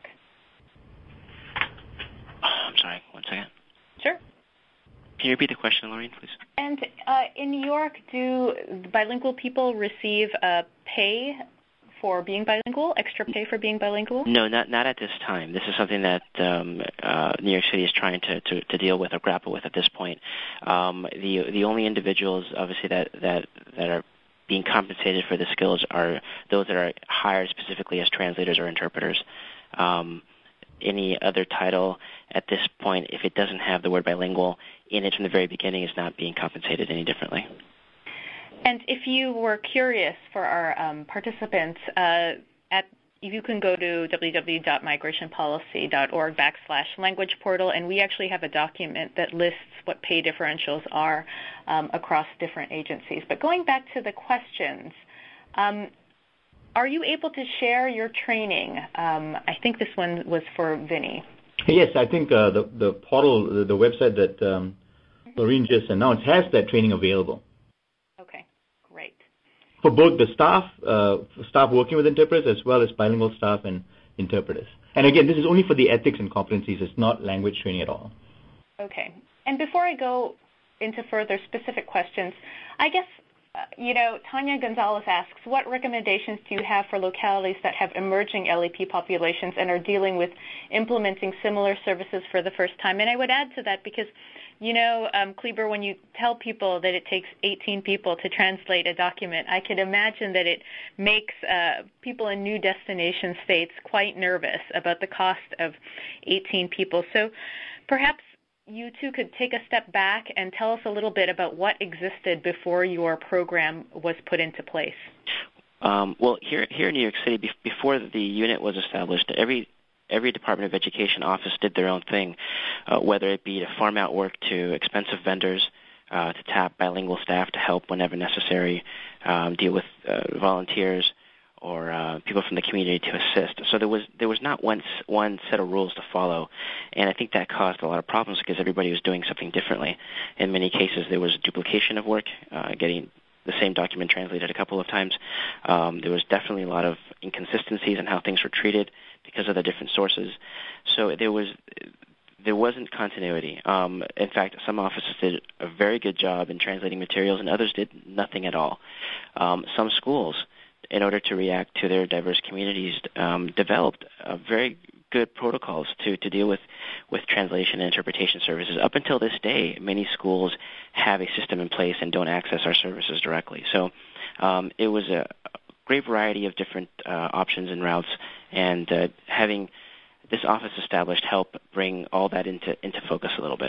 Oh, I'm sorry, one second. Sure. Can you repeat the question, Lorraine, please? And uh, in New York, do bilingual people receive uh, pay for being bilingual, extra pay for being bilingual? No, not not at this time. This is something that um, uh, New York City is trying to, to, to deal with or grapple with at this point. Um, the the only individuals, obviously, that, that, that are being compensated for the skills are those that are hired specifically as translators or interpreters. Um, any other title at this point, if it doesn't have the word bilingual in it from the very beginning, is not being compensated any differently. And if you were curious, for our um, participants, uh, at you can go to w w w dot migration policy dot org backslash language portal, and we actually have a document that lists what pay differentials are um, across different agencies. But going back to the questions, um, are you able to share your training? Um, I think this one was for Vinny. Yes, I think uh, the, the portal, the, the website that um, Laureen just announced has that training available. Okay, great. For both the staff, uh, staff working with interpreters as well as bilingual staff and interpreters. And again, this is only for the ethics and competencies. It's not language training at all. Okay. And before I go into further specific questions, I guess, uh, you know, Tanya Gonzalez asks, what recommendations do you have for localities that have emerging L E P populations and are dealing with implementing similar services for the first time? And I would add to that because, you know, um, Kleber, when you tell people that it takes eighteen people to translate a document, I could imagine that it makes uh, people in new destination states quite nervous about the cost of eighteen people. So perhaps you two could take a step back and tell us a little bit about what existed before your program was put into place. Um, well, here here in New York City, be- before the unit was established, every Every Department of Education office did their own thing, uh, whether it be to farm out work to expensive vendors, uh, to tap bilingual staff to help whenever necessary, um, deal with uh, volunteers or uh, people from the community to assist. So there was there was not one one set of rules to follow, and I think that caused a lot of problems because everybody was doing something differently. In many cases, there was duplication of work, uh, getting the same document translated a couple of times. Um, there was definitely a lot of inconsistencies in how things were treated because of the different sources. So there was there wasn't continuity. Um, in fact, some offices did a very good job in translating materials, and others did nothing at all. Um, some schools, in order to react to their diverse communities, um, developed uh, very good protocols to, to deal with, with translation and interpretation services. Up until this day, many schools have a system in place and don't access our services directly. So um, it was a great variety of different uh, options and routes, and uh, having this office established helped bring all that into, into focus a little bit.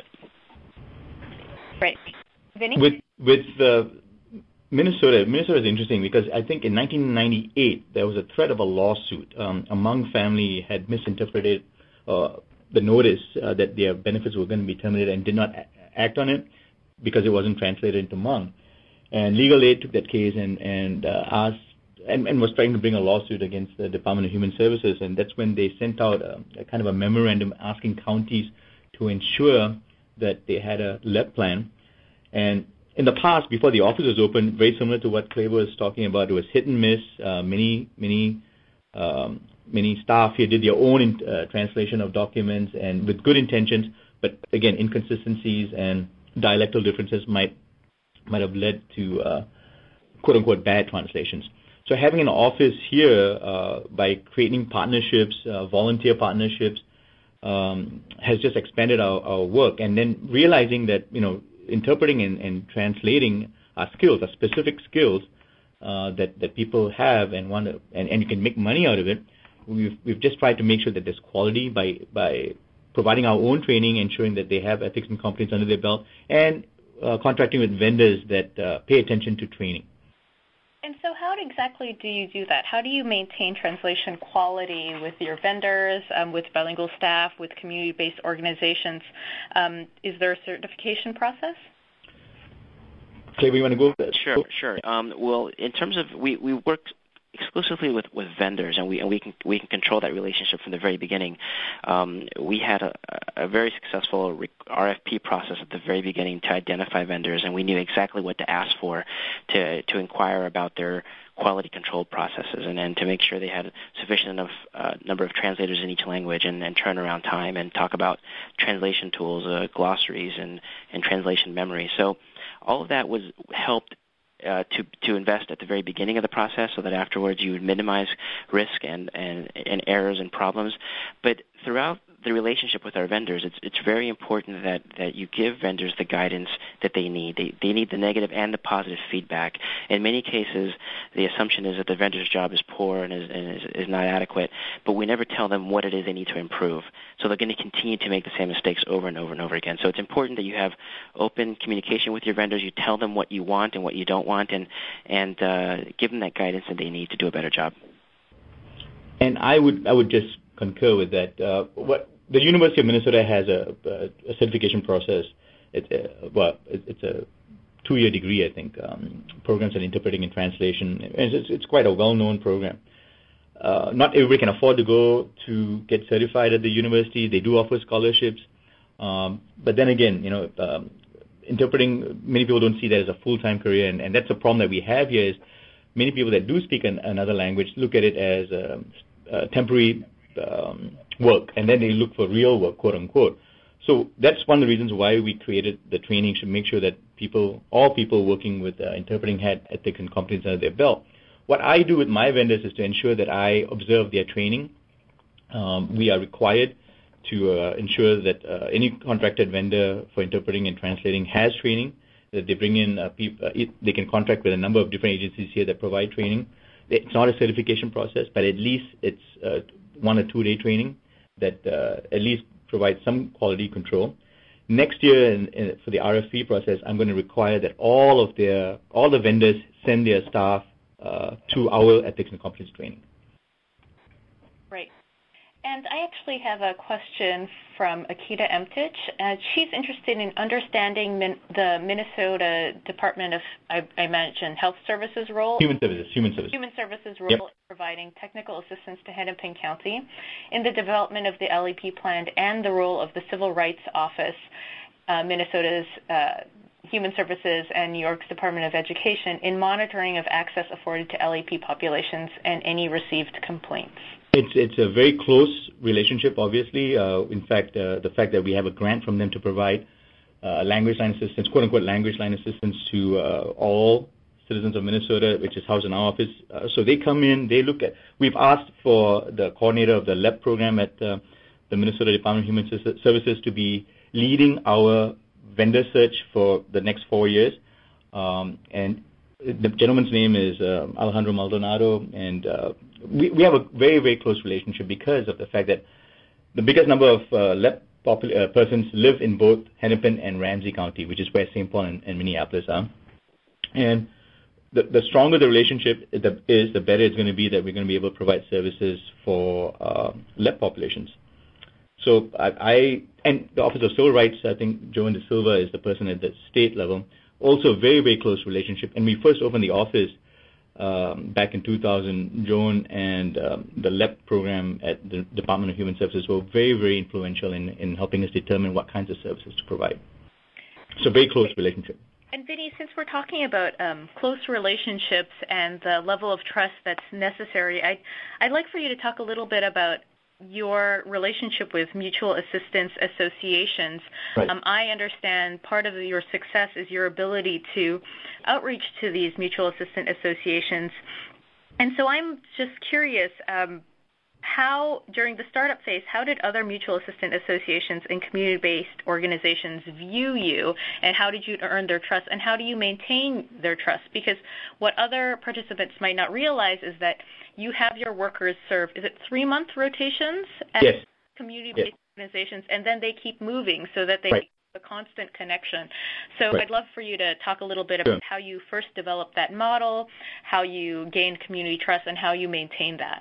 Right. Vinny? With, with the Minnesota, Minnesota is interesting because I think in nineteen ninety-eight there was a threat of a lawsuit. Um, a Hmong family had misinterpreted uh, the notice uh, that their benefits were going to be terminated and did not a- act on it because it wasn't translated into Hmong. And Legal Aid took that case and, and uh, asked and, and was trying to bring a lawsuit against the Department of Human Services, and that's when they sent out a, a kind of a memorandum asking counties to ensure that they had a L E P plan. And in the past, before the office was open, very similar to what Kleber was talking about, it was hit and miss. Uh, many, many, um, many staff here did their own in, uh, translation of documents and with good intentions, but again, inconsistencies and dialectal differences might might have led to uh, quote unquote bad translations. So having an office here uh, by creating partnerships, uh, volunteer partnerships, um, has just expanded our, our work, and then realizing that you know. interpreting and, and translating are skills, are specific skills uh, that, that people have and want to, and, and you can make money out of it. We've, we've just tried to make sure that there's quality by, by providing our own training, ensuring that they have ethics and competence under their belt, and uh, contracting with vendors that uh, pay attention to training. And so how exactly do you do that? How do you maintain translation quality with your vendors, um, with bilingual staff, with community-based organizations? Um, is there a certification process? Kleber, you want to go? Sure, sure. Um, well, in terms of, we, we work exclusively with, with vendors, and we and we can we can control that relationship from the very beginning. Um, we had a, a very successful R F P process at the very beginning to identify vendors, and we knew exactly what to ask for to to inquire about their quality control processes, and then to make sure they had sufficient enough uh, number of translators in each language, and, and turnaround time, and talk about translation tools, uh, glossaries, and and translation memory. So all of that was helped. Uh, to to invest at the very beginning of the process, so that afterwards you would minimize risk and, and, and errors and problems. But throughout the relationship with our vendors, it's it's very important that, that you give vendors the guidance that they need. They they need the negative and the positive feedback. In many cases, the assumption is that the vendor's job is poor and is, and is, is not adequate, but we never tell them what it is they need to improve. So they're going to continue to make the same mistakes over and over and over again. So it's important that you have open communication with your vendors. You tell them what you want and what you don't want, and, and uh, give them that guidance that they need to do a better job. And I would I would just concur with that. Uh, what the University of Minnesota has a, a, a certification process. It's a, well, it's a two-year degree, I think, um, programs in interpreting and translation. And it's, it's quite a well-known program. Uh, not everybody can afford to go to get certified at the university. They do offer scholarships. Um, but then again, you know, um, interpreting, many people don't see that as a full-time career, and, and that's a problem that we have here is many people that do speak an, another language look at it as a, a temporary um, work, and then they look for real work, quote-unquote. So that's one of the reasons why we created the training, to make sure that people, all people working with uh, interpreting had ethics and competence under their belt. What I do with my vendors is to ensure that I observe their training. Um, we are required to uh, ensure that uh, any contracted vendor for interpreting and translating has training, that they bring in uh, people, uh, it, they can contract with a number of different agencies here that provide training. It's not a certification process, but at least it's uh, one or two day training that uh, at least provides some quality control. Next year, in, in, for the R F P process, I'm going to require that all of their, all the vendors send their staff uh, to our ethics and competence training. Right. And I actually have a question from Akita Emtich. Uh, she's interested in understanding min- the Minnesota Department of, I, I mentioned, Health Services role. Human Services. Human Services. Human Services role yep. in providing technical assistance to Hennepin County in the development of the L E P plan, and the role of the Civil Rights Office, uh, Minnesota's uh, Human Services, and New York's Department of Education in monitoring of access afforded to L E P populations and any received complaints. It's it's a very close relationship, obviously. Uh, in fact, uh, the fact that we have a grant from them to provide uh, language line assistance, quote-unquote language line assistance to uh, all citizens of Minnesota, which is housed in our office. Uh, so they come in, they look at, we've asked for the coordinator of the L E P program at uh, the Minnesota Department of Human Services to be leading our vendor search for the next four years. Um, and the gentleman's name is uh, Alejandro Maldonado, and uh, we, we have a very, very close relationship because of the fact that the biggest number of uh, L E P popul- uh, persons live in both Hennepin and Ramsey County, which is where Saint Paul and, and Minneapolis are. And the, the stronger the relationship is, the better it's going to be that we're going to be able to provide services for uh, L E P populations. So I, I, and the Office of Civil Rights, I think Joan De Silva is the person at the state level, also a very, very close relationship. And we first opened the office um, back in two thousand. Joan and um, the L E P program at the Department of Human Services were very, very influential in, in helping us determine what kinds of services to provide. So very close relationship. And Vinny, since we're talking about um, close relationships and the level of trust that's necessary, I'd, I'd like for you to talk a little bit about your relationship with mutual assistance associations. Right. Um, I understand part of your success is your ability to outreach to these mutual assistance associations. And so I'm just curious, um, how, during the startup phase, how did other mutual assistance associations and community-based organizations view you, and how did you earn their trust, and how do you maintain their trust? Because what other participants might not realize is that you have your workers serve, is it three-month rotations at yes. community-based yes. organizations, and then they keep moving so that they right. have a constant connection. So right. I'd love for you to talk a little bit about sure. how you first developed that model, how you gained community trust, and how you maintain that.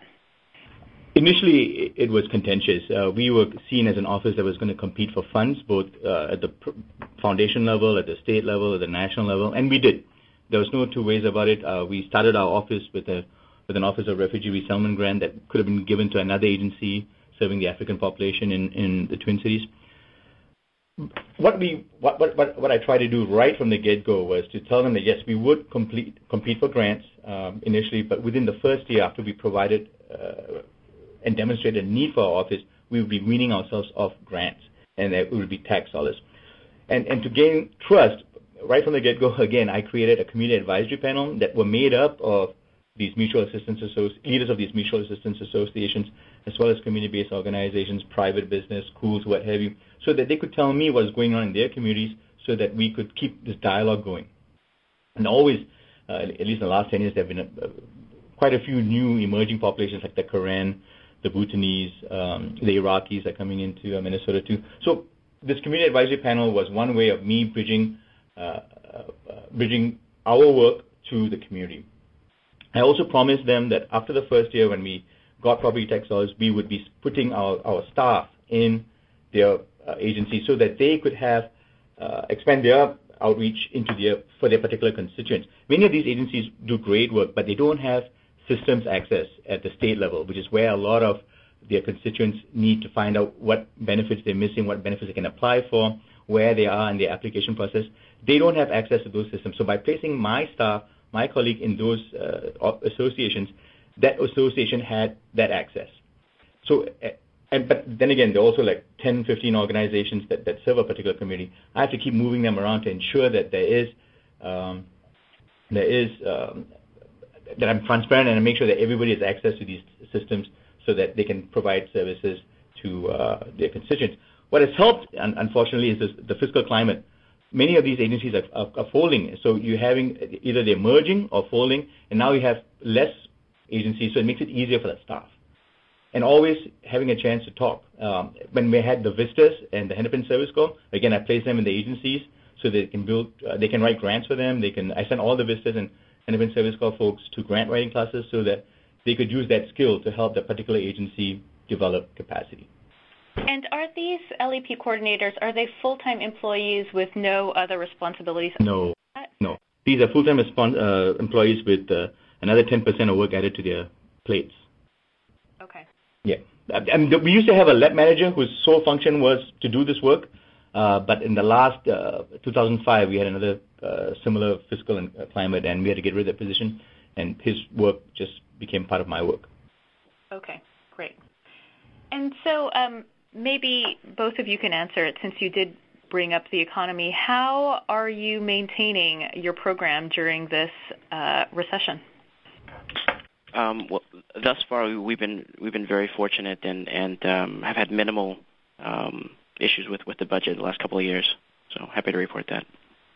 Initially, it was contentious. Uh, we were seen as an office that was going to compete for funds, both uh, at the foundation level, at the state level, at the national level, and we did. There was no two ways about it. Uh, we started our office with a with an Office of Refugee Resettlement grant that could have been given to another agency serving the African population in, in the Twin Cities. What we what, what what I tried to do right from the get-go was to tell them that yes, we would complete, compete for grants um, initially, but within the first year after we provided uh, and demonstrated a need for our office, we would be weaning ourselves off grants, and that it would be tax dollars. And and to gain trust, right from the get-go, again, I created a community advisory panel that were made up of these mutual assistance associ- leaders of these mutual assistance associations, as well as community-based organizations, private business, schools, what have you, so that they could tell me what is going on in their communities so that we could keep this dialogue going. And always, uh, at least in the last ten years, there have been a, uh, quite a few new emerging populations like the Karen, the Bhutanese, um, the Iraqis are coming into uh, Minnesota too. So this community advisory panel was one way of me bridging, uh, uh, bridging our work to the community. I also promised them that after the first year, when we got property tax dollars, we would be putting our, our staff in their uh, agency so that they could have uh, expand their outreach into their for their particular constituents. Many of these agencies do great work, but they don't have systems access at the state level, which is where a lot of their constituents need to find out what benefits they're missing, what benefits they can apply for, where they are in the application process. They don't have access to those systems. So by placing my staff, my colleague in those uh, associations, that association had that access. So, and, but then again, there are also like ten, fifteen organizations that, that serve a particular community. I have to keep moving them around to ensure that there is, um, there is, um, that I'm transparent and I make sure that everybody has access to these systems so that they can provide services to uh, their constituents. What has helped, unfortunately, is this, the fiscal climate. Many of these agencies are, are, are folding, so you're having either they're merging or folding, and now you have less agencies, so it makes it easier for the staff. And always having a chance to talk. Um, when we had the Vistas and the Hennepin Service Corps, again, I placed them in the agencies so they can build, uh, they can write grants for them. They can. I sent all the Vistas and Hennepin Service Corps folks to grant writing classes so that they could use that skill to help that particular agency develop capacity. And are these L E P coordinators, are they full-time employees with no other responsibilities? No, no. These are full-time respons- uh, employees with uh, another ten percent of work added to their plates. Okay. Yeah. I mean, we used to have a lab manager whose sole function was to do this work, uh, but in the last uh, two thousand five, we had another uh, similar fiscal and, uh, climate, and we had to get rid of that position, and his work just became part of my work. Okay, great. And so um, maybe both of you can answer it since you did bring up the economy. How are you maintaining your program during this uh, recession? Um, well, thus far, we've been we've been very fortunate and and um, have had minimal um, issues with, with the budget the last couple of years. So happy to report that.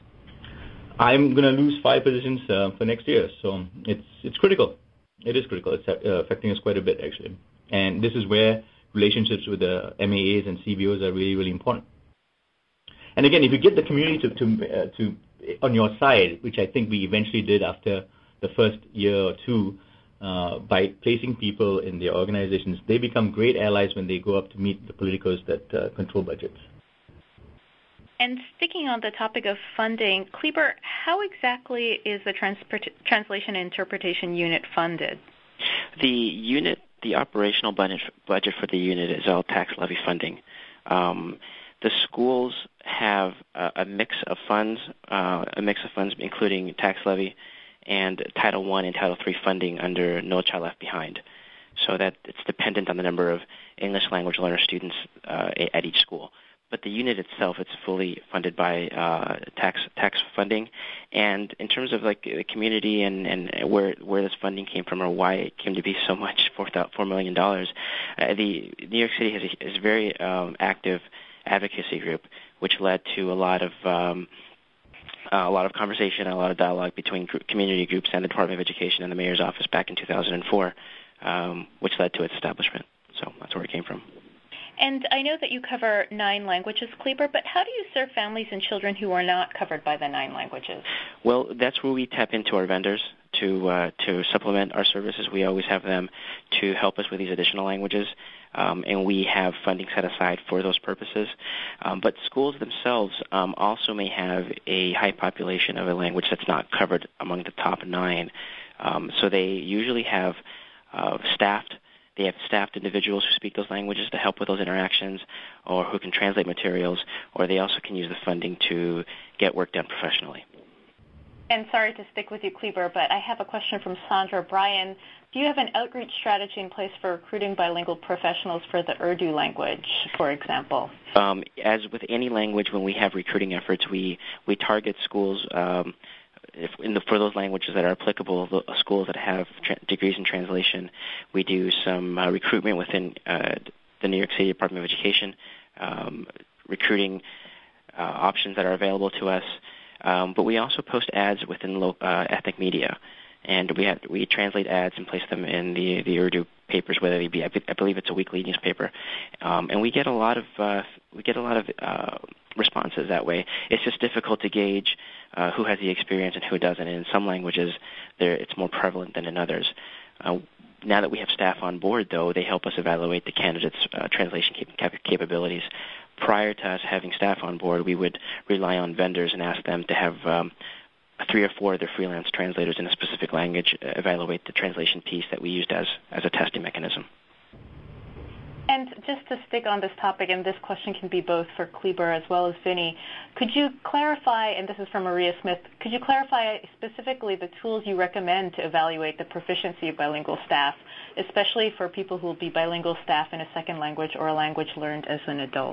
I'm going to lose five positions uh, for next year, so it's it's critical. It is critical. It's uh, affecting us quite a bit, actually. And this is where relationships with the M A As and C B Os are really, really important. And again, if you get the community to to, uh, to on your side, which I think we eventually did after the first year or two, uh, by placing people in their organizations, they become great allies when they go up to meet the politicos that uh, control budgets. And sticking on the topic of funding, Kleber, how exactly is the transport- Translation and Interpretation Unit funded? The unit, the operational budget, budget for the unit is all tax levy funding. Um, the schools have a, a mix of funds, uh, a mix of funds including tax levy and Title One and Title Three funding under No Child Left Behind. So that it's dependent on the number of English language learner students uh, at each school. But the unit itself, it's fully funded by uh, tax tax funding. And in terms of like the community and, and where where this funding came from or why it came to be so much, four four million dollars, uh, the New York City has a, is a very um, active advocacy group, which led to a lot of um, uh, a lot of conversation, and a lot of dialogue between group, community groups and the Department of Education and the mayor's office back in two thousand four, um, which led to its establishment. So that's where it came from. And I know that you cover nine languages, Kleber, but how do you serve families and children who are not covered by the nine languages? Well, that's where we tap into our vendors to uh, to supplement our services. We always have them to help us with these additional languages, um, and we have funding set aside for those purposes. Um, but schools themselves um, also may have a high population of a language that's not covered among the top nine. Um, so they usually have uh, staffed They have staffed individuals who speak those languages to help with those interactions or who can translate materials, or they also can use the funding to get work done professionally. And sorry to stick with you, Kleber, but I have a question from Sandra Bryan. Do you have an outreach strategy in place for recruiting bilingual professionals for the Urdu language, for example? Um, as with any language, when we have recruiting efforts, we, we target schools um, If in the, for those languages that are applicable, the schools that have tra- degrees in translation. We do some uh, recruitment within uh, the New York City Department of Education, um, recruiting uh, options that are available to us. Um, but we also post ads within lo- uh, ethnic media, and we have, we translate ads and place them in the, the Urdu papers, whether they be, I, b- I believe it's a weekly newspaper, um, and we get a lot of uh, we get a lot of uh, responses that way. It's just difficult to gauge uh, who has the experience and who doesn't. And in some languages, there it's more prevalent than in others. Uh, now that we have staff on board, though, they help us evaluate the candidates' uh, translation cap- capabilities. Prior to us having staff on board, we would rely on vendors and ask them to have um, three or four of their freelance translators in a specific language uh, evaluate the translation piece that we used as, as a testing mechanism. And just to stick on this topic, and this question can be both for Kleber as well as Vinny, could you clarify, and this is from Maria Smith, could you clarify specifically the tools you recommend to evaluate the proficiency of bilingual staff, especially for people who will be bilingual staff in a second language or a language learned as an adult?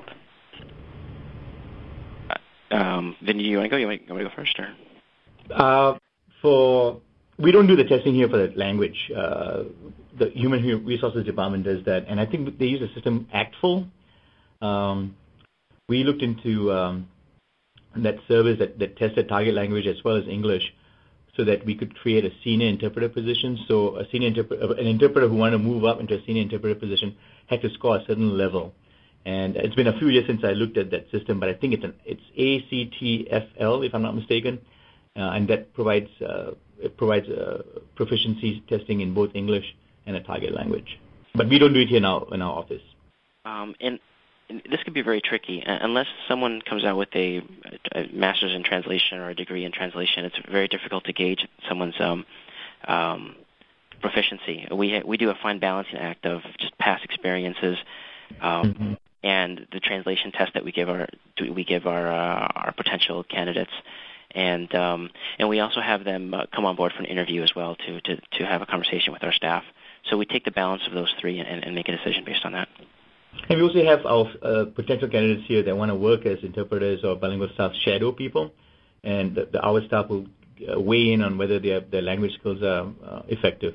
Um, Vinny, do you want to go? You want, you want to go first? Or? Uh, for we don't do the testing here for the language. Uh, the Human Resources Department does that, and I think they use a system, Actful. Um, we looked into um, that service that, that tested target language as well as English, so that we could create a senior interpreter position. So a senior interpreter, an interpreter who wanted to move up into a senior interpreter position had to score a certain level. And it's been a few years since I looked at that system, but I think it's an it's A C T F L if I'm not mistaken, uh, and that provides uh, it provides uh, proficiency testing in both English and a target language. But we don't do it here in our in our office. Um, and, and this could be very tricky uh, unless someone comes out with a, a master's in translation or a degree in translation. It's very difficult to gauge someone's um, um, proficiency. We we do a fine balancing act of just past experiences. Um, mm-hmm. And the translation test that we give our we give our uh, our potential candidates, and um, and we also have them uh, come on board for an interview as well to, to to have a conversation with our staff. So we take the balance of those three and, and make a decision based on that. And we also have our uh, potential candidates here that want to work as interpreters or bilingual staff shadow people, and the, the, our staff will uh, weigh in on whether their their language skills are uh, effective.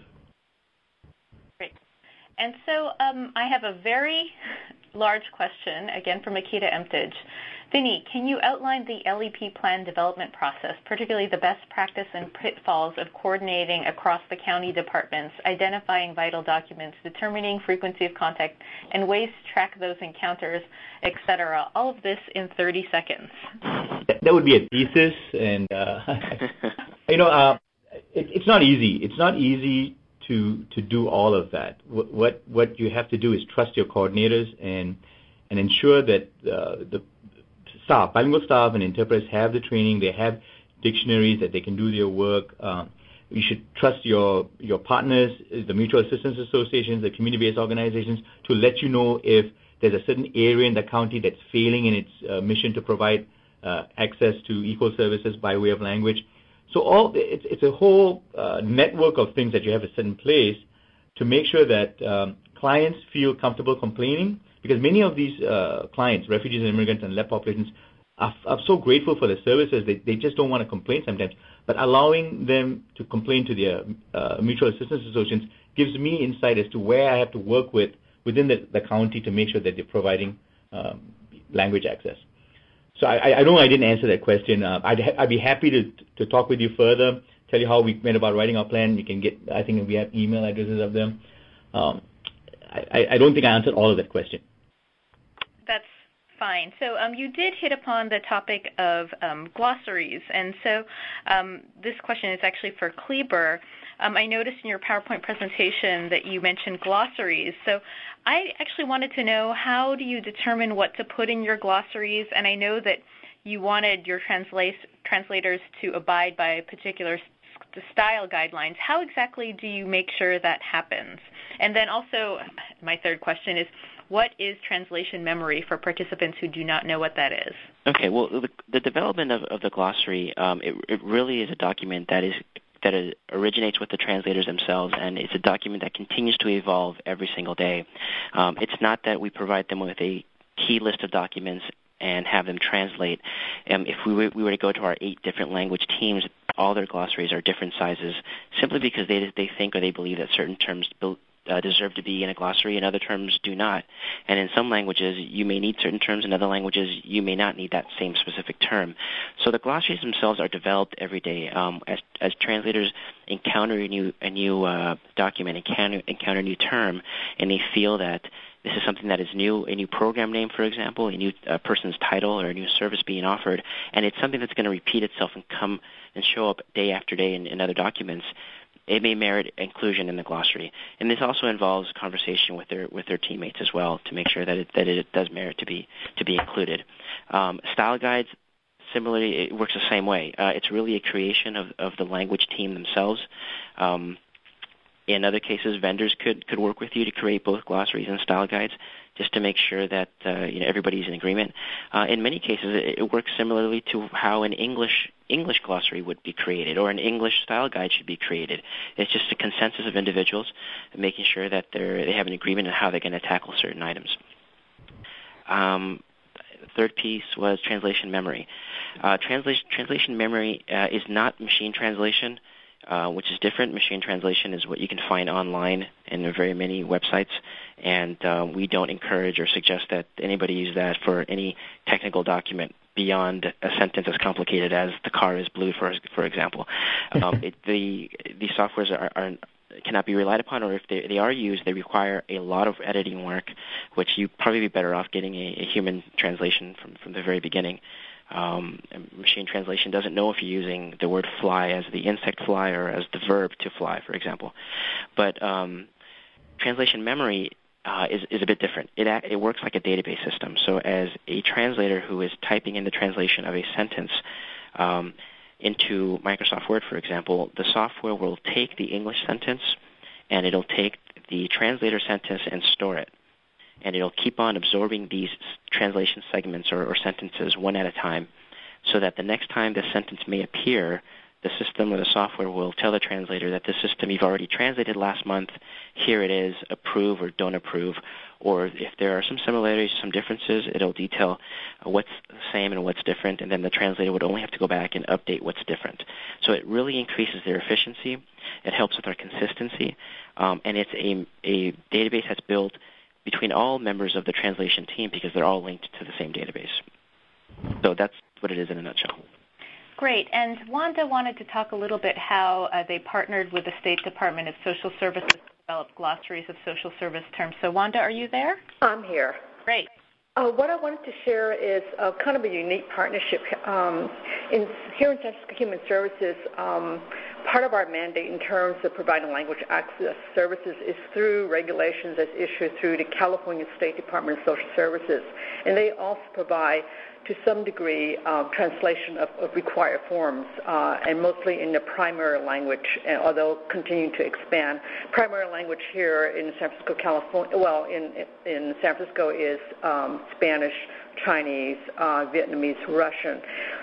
Great. And so um, I have a very large question, again from Akita Emtage. Vinny, can you outline the L E P plan development process, particularly the best practice and pitfalls of coordinating across the county departments, identifying vital documents, determining frequency of contact, and ways to track those encounters, et cetera? All of this in thirty seconds. That would be a thesis, and uh, you know, uh, it, it's not easy. It's not easy to to do all of that. What what, what you have to do is trust your coordinators and and ensure that uh, the staff, bilingual staff and interpreters have the training, they have dictionaries that they can do their work. Um, you should trust your your partners, the mutual assistance associations, the community-based organizations, to let you know if there's a certain area in the county that's failing in its uh, mission to provide uh, access to equal services by way of language. So all it's, it's a whole uh, network of things that you have to set in place to make sure that um, clients feel comfortable complaining, because many of these uh, clients, refugees and immigrants and left populations, are, are so grateful for the services, they, they just don't want to complain sometimes. But allowing them to complain to their uh, mutual assistance associations gives me insight as to where I have to work with within the, the county to make sure that they're providing um, language access. So I, I know I didn't answer that question. Uh, I'd, ha- I'd be happy to to talk with you further, tell you how we went about writing our plan. You can get, I think we have email addresses of them. Um, I, I don't think I answered all of that question. That's fine. So um, you did hit upon the topic of um, glossaries, and so um, this question is actually for Kleber. Um, I noticed in your PowerPoint presentation that you mentioned glossaries. So I actually wanted to know, how do you determine what to put in your glossaries? And I know that you wanted your transla- translators to abide by particular st- style guidelines. How exactly do you make sure that happens? And then also, my third question is, what is translation memory for participants who do not know what that is? Okay, well, the, the development of, of the glossary, um, it, it really is a document that is that it originates with the translators themselves, and it's a document that continues to evolve every single day. Um, it's not that we provide them with a key list of documents and have them translate. Um, if we were, we were to go to our eight different language teams, all their glossaries are different sizes, simply because they they think or they believe that certain terms build, Uh, deserve to be in a glossary and other terms do not. And in some languages, you may need certain terms. In other languages, you may not need that same specific term. So the glossaries themselves are developed every day. Um, as, as translators encounter a new, a new uh, document, encounter, encounter a new term, and they feel that this is something that is new, a new program name, for example, a new uh, person's title or a new service being offered, and it's something that's going to repeat itself and come and show up day after day in, in other documents, it may merit inclusion in the glossary. And this also involves conversation with their with their teammates as well to make sure that it that it does merit to be to be included. Um, style guides, similarly, it works the same way. Uh, it's really a creation of, of the language team themselves. Um, in other cases, vendors could, could work with you to create both glossaries and style guides just to make sure that uh, you know everybody's in agreement. Uh, in many cases, it, it works similarly to how an English English glossary would be created or an English style guide should be created. It's just a consensus of individuals making sure that they're, they have an agreement on how they're going to tackle certain items. Um, the third piece was translation memory. Uh, translation, translation memory uh, is not machine translation, uh, which is different. Machine translation is what you can find online in very many websites, and uh, we don't encourage or suggest that anybody use that for any technical document beyond a sentence as complicated as the car is blue, for for example. Um, it, the these softwares are, are cannot be relied upon, or if they, they are used, they require a lot of editing work, which you'd probably be better off getting a, a human translation from, from the very beginning. Um, machine translation doesn't know if you're using the word fly as the insect fly or as the verb to fly, for example. But um, translation memory uh, is, is a bit different. It, it works like a database system. So as a translator who is typing in the translation of a sentence um, into Microsoft Word, for example, the software will take the English sentence and it'll take the translator sentence and store it. And it'll keep on absorbing these translation segments or, or sentences one at a time so that the next time the sentence may appear, the system or the software will tell the translator that the system you've already translated last month, here it is, approve or don't approve. Or if there are some similarities, some differences, it'll detail what's the same and what's different, and then the translator would only have to go back and update what's different. So it really increases their efficiency. It helps with our consistency, um, and it's a, a database that's built between all members of the translation team because they're all linked to the same database. So that's what it is in a nutshell. Great. And Wanda wanted to talk a little bit how uh, they partnered with the State Department of Social Services to develop glossaries of social service terms. So Wanda, are you there? I'm here. Great. Uh, what I wanted to share is uh, kind of a unique partnership. Um, in, here in San Francisco Human Services, um, part of our mandate in terms of providing language access services is through regulations as issued through the California State Department of Social Services. And they also provide, to some degree, uh, translation of, of required forms, uh, and mostly in the primary language, and although continuing to expand. Primary language here in San Francisco, California, well, in, in San Francisco is um, Spanish, Chinese, uh, Vietnamese, Russian.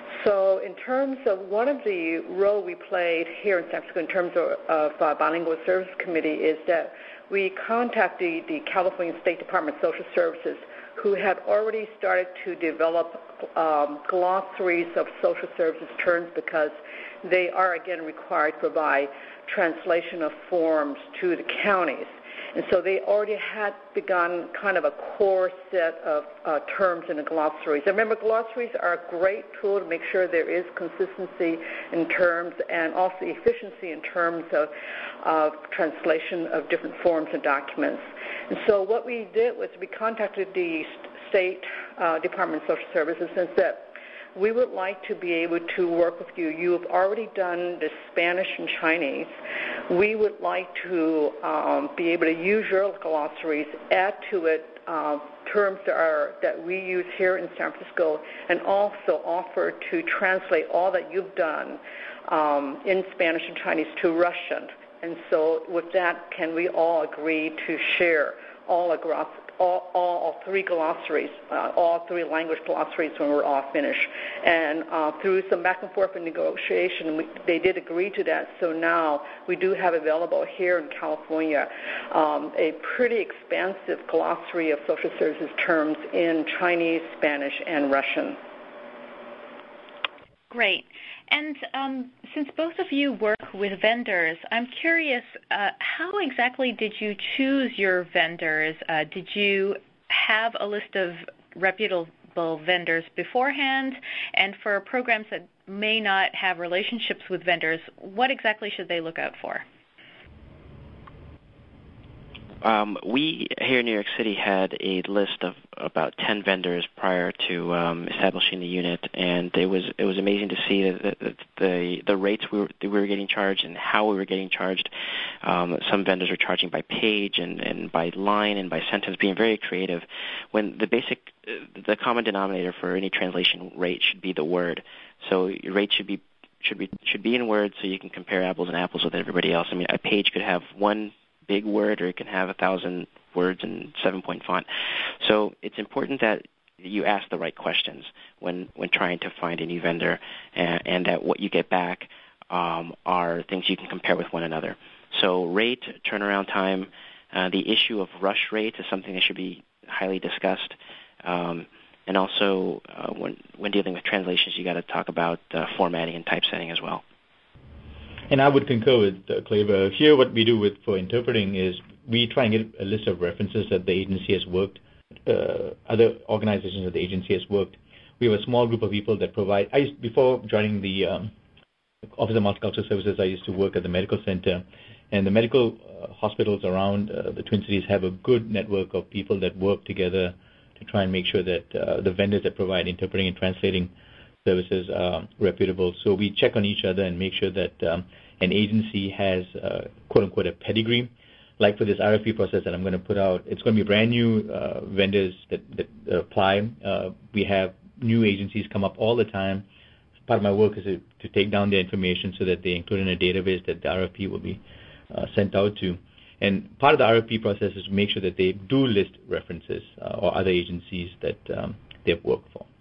So in terms of one of the role we played here in San Francisco in terms of, of uh, Bilingual Service Committee is that we contacted the, the California State Department of Social Services, who had already started to develop um, glossaries of social services terms because they are, again, required to provide translation of forms to the counties. And so they already had begun kind of a core set of uh, terms in the glossaries. And remember, glossaries are a great tool to make sure there is consistency in terms and also efficiency in terms of, of translation of different forms and documents. And so what we did was we contacted the State uh, Department of Social Services and said, we would like to be able to work with you. You have already done the Spanish and Chinese. We would like to um, be able to use your glossaries, add to it uh, terms that, are, that we use here in San Francisco, and also offer to translate all that you've done um, in Spanish and Chinese to Russian. And so with that, can we all agree to share all, across, all, all, all three glossaries, uh, all three language glossaries when we're all finished? And uh, through some back and forth and negotiation, we, they did agree to that. So now we do have available here in California um, a pretty expansive glossary of social services terms in Chinese, Spanish, and Russian. Great. And um, since both of you work with vendors, I'm curious, uh, how exactly did you choose your vendors? Uh, did you have a list of reputable vendors beforehand? And for programs that may not have relationships with vendors, what exactly should they look out for? Um, we here in New York City had a list of about ten vendors prior to um, establishing the unit, and it was it was amazing to see the the the, the rates we were, that we were getting charged and how we were getting charged. Um, some vendors are charging by page and, and by line and by sentence, being very creative. When the basic the common denominator for any translation rate should be the word, so your rate should be should be should be in words, so you can compare apples and apples with everybody else. I mean, a page could have one big word, or it can have a thousand words in seven-point font. So it's important that you ask the right questions when, when trying to find a new vendor, and, and that what you get back um, are things you can compare with one another. So rate, turnaround time, uh, the issue of rush rate is something that should be highly discussed. Um, and also, uh, when, when dealing with translations, you got to talk about uh, formatting and typesetting as well. And I would concur with uh, Claver. Here, what we do with for interpreting is we try and get a list of references that the agency has worked, uh, other organizations that the agency has worked. We have a small group of people that provide. I used, before joining the um, Office of Multicultural Services, I used to work at the medical center, and the medical uh, hospitals around uh, the Twin Cities have a good network of people that work together to try and make sure that uh, the vendors that provide interpreting and translating services are reputable. So we check on each other and make sure that um, an agency has, uh, quote-unquote, a pedigree. Like for this R F P process that I'm going to put out, it's going to be brand new uh, vendors that, that apply. Uh, we have new agencies come up all the time. Part of my work is to, to take down their information so that they include in a database that the R F P will be uh, sent out to. And part of the R F P process is to make sure that they do list references uh, or other agencies that um, they've worked for.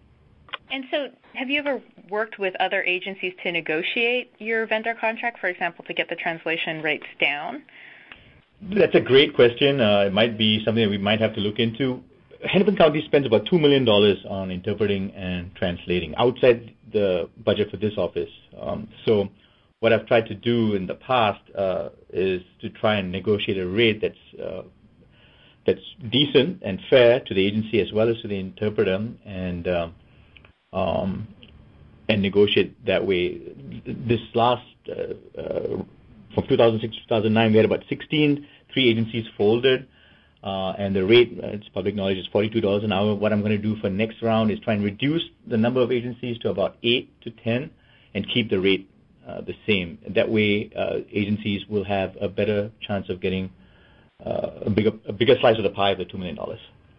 And so have you ever worked with other agencies to negotiate your vendor contract, for example, to get the translation rates down? That's a great question. Uh, it might be something that we might have to look into. Hennepin County spends about two million dollars on interpreting and translating outside the budget for this office. Um, so what I've tried to do in the past uh, is to try and negotiate a rate that's uh, that's decent and fair to the agency as well as to the interpreter, and um, Um, and negotiate that way. This last, uh, uh, from two thousand six to two thousand nine, we had about sixteen, three agencies folded, uh, and the rate, uh, it's public knowledge, is forty-two dollars an hour. What I'm going to do for next round is try and reduce the number of agencies to about eight to ten and keep the rate uh, the same. That way, uh, agencies will have a better chance of getting uh, a bigger a bigger slice of the pie of the two million dollars.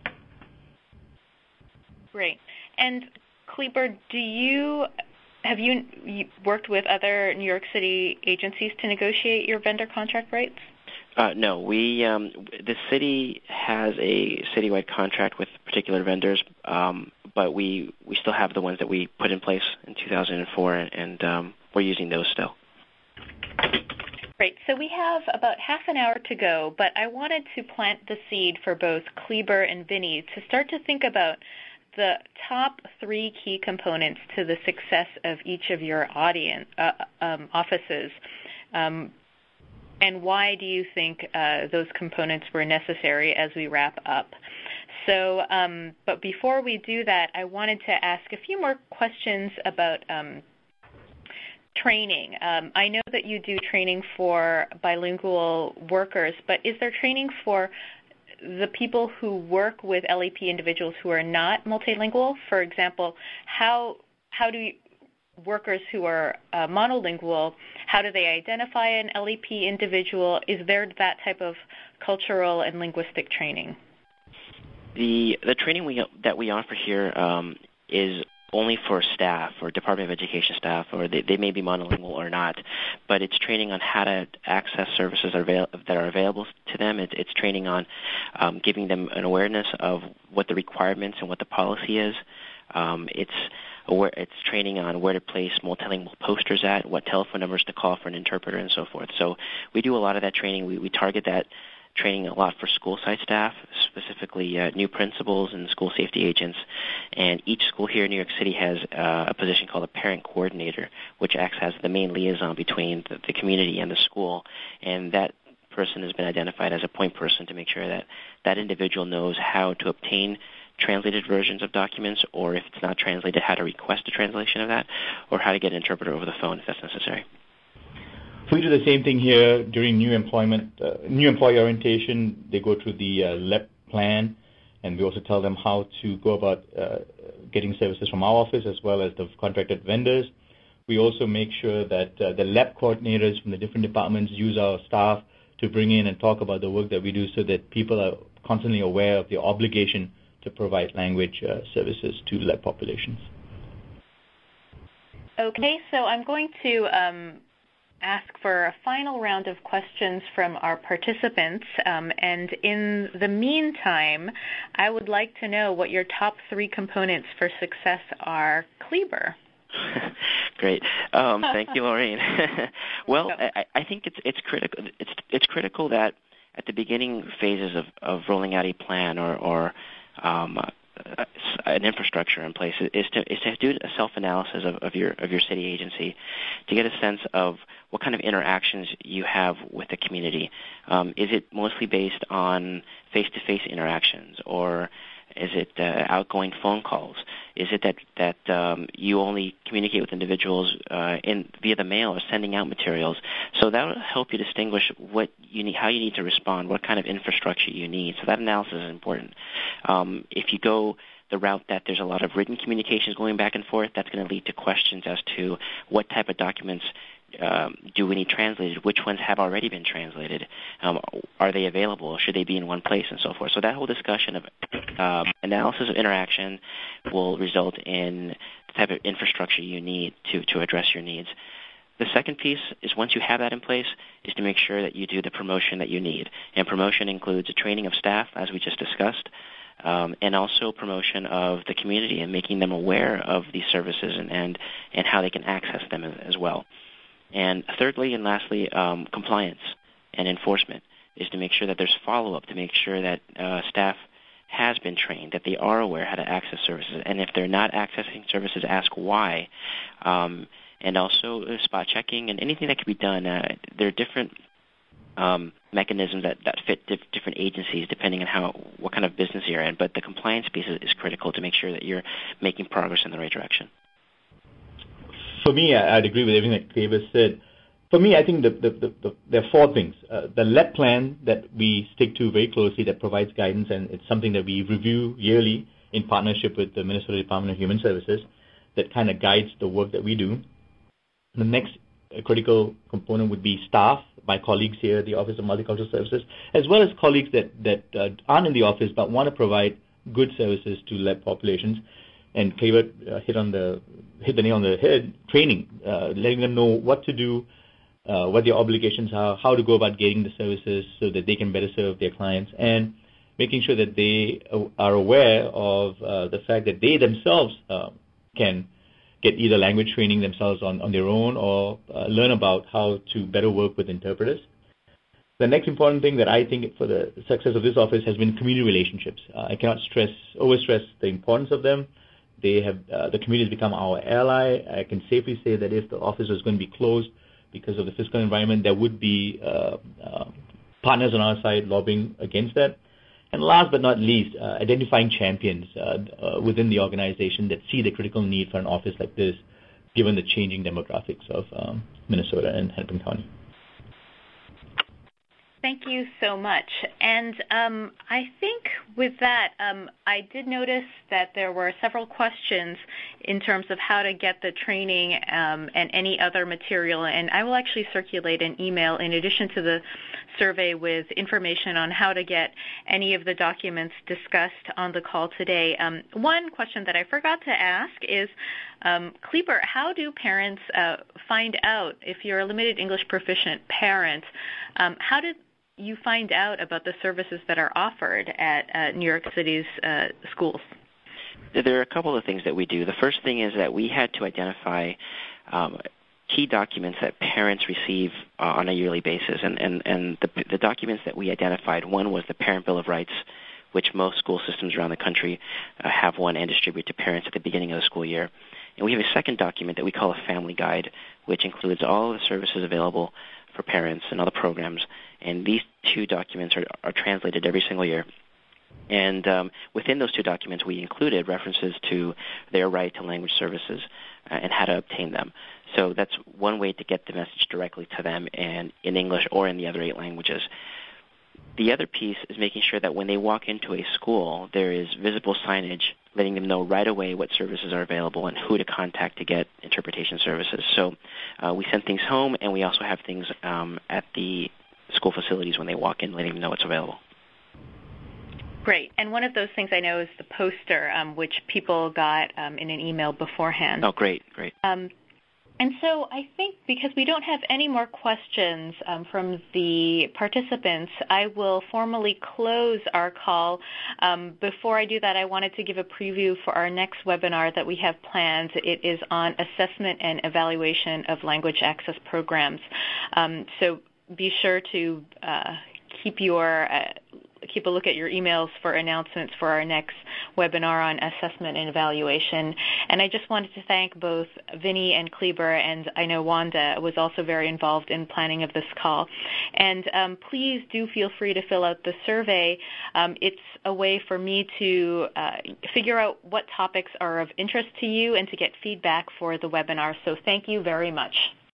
Great. And Kleber, do you have you, you worked with other New York City agencies to negotiate your vendor contract rates? Uh, no, we um, the city has a citywide contract with particular vendors, um, but we we still have the ones that we put in place in two thousand four, and, and um, we're using those still. Great. So we have about half an hour to go, but I wanted to plant the seed for both Kleber and Vinny to start to think about the top three key components to the success of each of your audience uh, um, offices, um, and why do you think uh, those components were necessary as we wrap up? So, um, but before we do that, I wanted to ask a few more questions about um, training. Um, I know that you do training for bilingual workers, but is there training for the people who work with L E P individuals who are not multilingual? For example, how how do you, workers who are uh, monolingual, how do they identify an L E P individual? Is there that type of cultural and linguistic training? The the training we that we offer here um, is only for staff or Department of Education staff, or they, they may be monolingual or not, but it's training on how to access services that are, avail- that are available to them. It, it's training on um, giving them an awareness of what the requirements and what the policy is. Um, it's aware, it's training on where to place multilingual posters at, what telephone numbers to call for an interpreter, and so forth. So we do a lot of that training. We, we target that training a lot for school site staff, specifically uh, new principals and school safety agents. And each school here in New York City has uh, a position called a parent coordinator, which acts as the main liaison between the, the community and the school. And that person has been identified as a point person to make sure that that individual knows how to obtain translated versions of documents, or if it's not translated, how to request a translation of that, or how to get an interpreter over the phone if that's necessary. We do the same thing here during new employment, uh, new employee orientation. They go through the uh, L E P plan, and we also tell them how to go about uh, getting services from our office as well as the contracted vendors. We also make sure that uh, the L E P coordinators from the different departments use our staff to bring in and talk about the work that we do so that people are constantly aware of the obligation to provide language uh, services to L E P populations. Okay, so I'm going to um, ask for a final round of questions from our participants. Um, and in the meantime, I would like to know what your top three components for success are. Kleber. Great. Um, thank you, Lorraine. Well, I, I think it's it's critical. It's it's critical that at the beginning phases of, of rolling out a plan or or um, uh, an infrastructure in place is to is to do a self-analysis of, of your of your city agency to get a sense of what kind of interactions you have with the community. Um, is it mostly based on face-to-face interactions, or is it uh, outgoing phone calls? Is it that that um, you only communicate with individuals uh, in via the mail or sending out materials? So that will help you distinguish what you need, how you need to respond, what kind of infrastructure you need. So that analysis is important. Um, if you go the route that there's a lot of written communications going back and forth, that's going to lead to questions as to what type of documents Um, do we need translated? Which ones have already been translated? Um, are they available? Should they be in one place, and so forth? So that whole discussion of um, analysis of interaction will result in the type of infrastructure you need to, to address your needs. The second piece is, once you have that in place, is to make sure that you do the promotion that you need. And promotion includes a training of staff, as we just discussed, um, and also promotion of the community and making them aware of these services and, and, and how they can access them as, as well. And thirdly and lastly, um, compliance and enforcement is to make sure that there's follow-up, to make sure that uh, staff has been trained, that they are aware how to access services. And if they're not accessing services, ask why. Um, and also uh, spot checking and anything that can be done. Uh, there are different um, mechanisms that, that fit dif- different agencies depending on how what kind of business you're in. But the compliance piece is, is critical to make sure that you're making progress in the right direction. For me, I'd agree with everything that Kleber said. For me, I think the, the, the, the, there are four things. Uh, the L E P plan that we stick to very closely that provides guidance, and it's something that we review yearly in partnership with the Minnesota Department of Human Services that kind of guides the work that we do. The next critical component would be staff, my colleagues here at the Office of Multicultural Services, as well as colleagues that, that uh, aren't in the office but want to provide good services to L E P populations. And Kleber uh, hit on the hit the nail on the head. Training, uh, letting them know what to do, uh, what their obligations are, how to go about getting the services so that they can better serve their clients, and making sure that they are aware of uh, the fact that they themselves uh, can get either language training themselves on, on their own or uh, learn about how to better work with interpreters. The next important thing that I think for the success of this office has been community relationships. Uh, I cannot stress, overstress the importance of them. They have uh, the community has become our ally. I can safely say that if the office was going to be closed because of the fiscal environment, there would be uh, uh, partners on our side lobbying against that. And last but not least, uh, identifying champions uh, uh, within the organization that see the critical need for an office like this, given the changing demographics of um, Minnesota and Hennepin County. Thank you so much. And um, I think with that, um, I did notice that there were several questions in terms of how to get the training um, and any other material. And I will actually circulate an email in addition to the survey with information on how to get any of the documents discussed on the call today. Um, one question that I forgot to ask is, um, Kleber, how do parents uh, find out, if you're a limited English proficient parent, um, how did you find out about the services that are offered at uh, New York City's uh, schools? There are a couple of things that we do. The first thing is that we had to identify um, key documents that parents receive uh, on a yearly basis. And, and, and the, the documents that we identified, one was the Parent Bill of Rights, which most school systems around the country uh, have one and distribute to parents at the beginning of the school year. And we have a second document that we call a Family Guide, which includes all of the services available for parents and other programs. And these two documents are, are translated every single year. And um, within those two documents, we included references to their right to language services uh, and how to obtain them. So that's one way to get the message directly to them and in English or in the other eight languages. The other piece is making sure that when they walk into a school, there is visible signage letting them know right away what services are available and who to contact to get interpretation services. So uh, we send things home, and we also have things um, at the school facilities when they walk in, letting them know what's available. Great. And one of those things I know is the poster, um, which people got um, in an email beforehand. Oh, great, great. Um, And so I think because we don't have any more questions um, from the participants, I will formally close our call. Um, before I do that, I wanted to give a preview for our next webinar that we have planned. It is on assessment and evaluation of language access programs. Um, so be sure to uh, keep your uh, keep a look at your emails for announcements for our next webinar on assessment and evaluation. And I just wanted to thank both Vinny and Kleber, and I know Wanda was also very involved in planning of this call. And um, please do feel free to fill out the survey. Um, it's a way for me to uh, figure out what topics are of interest to you and to get feedback for the webinar. So thank you very much.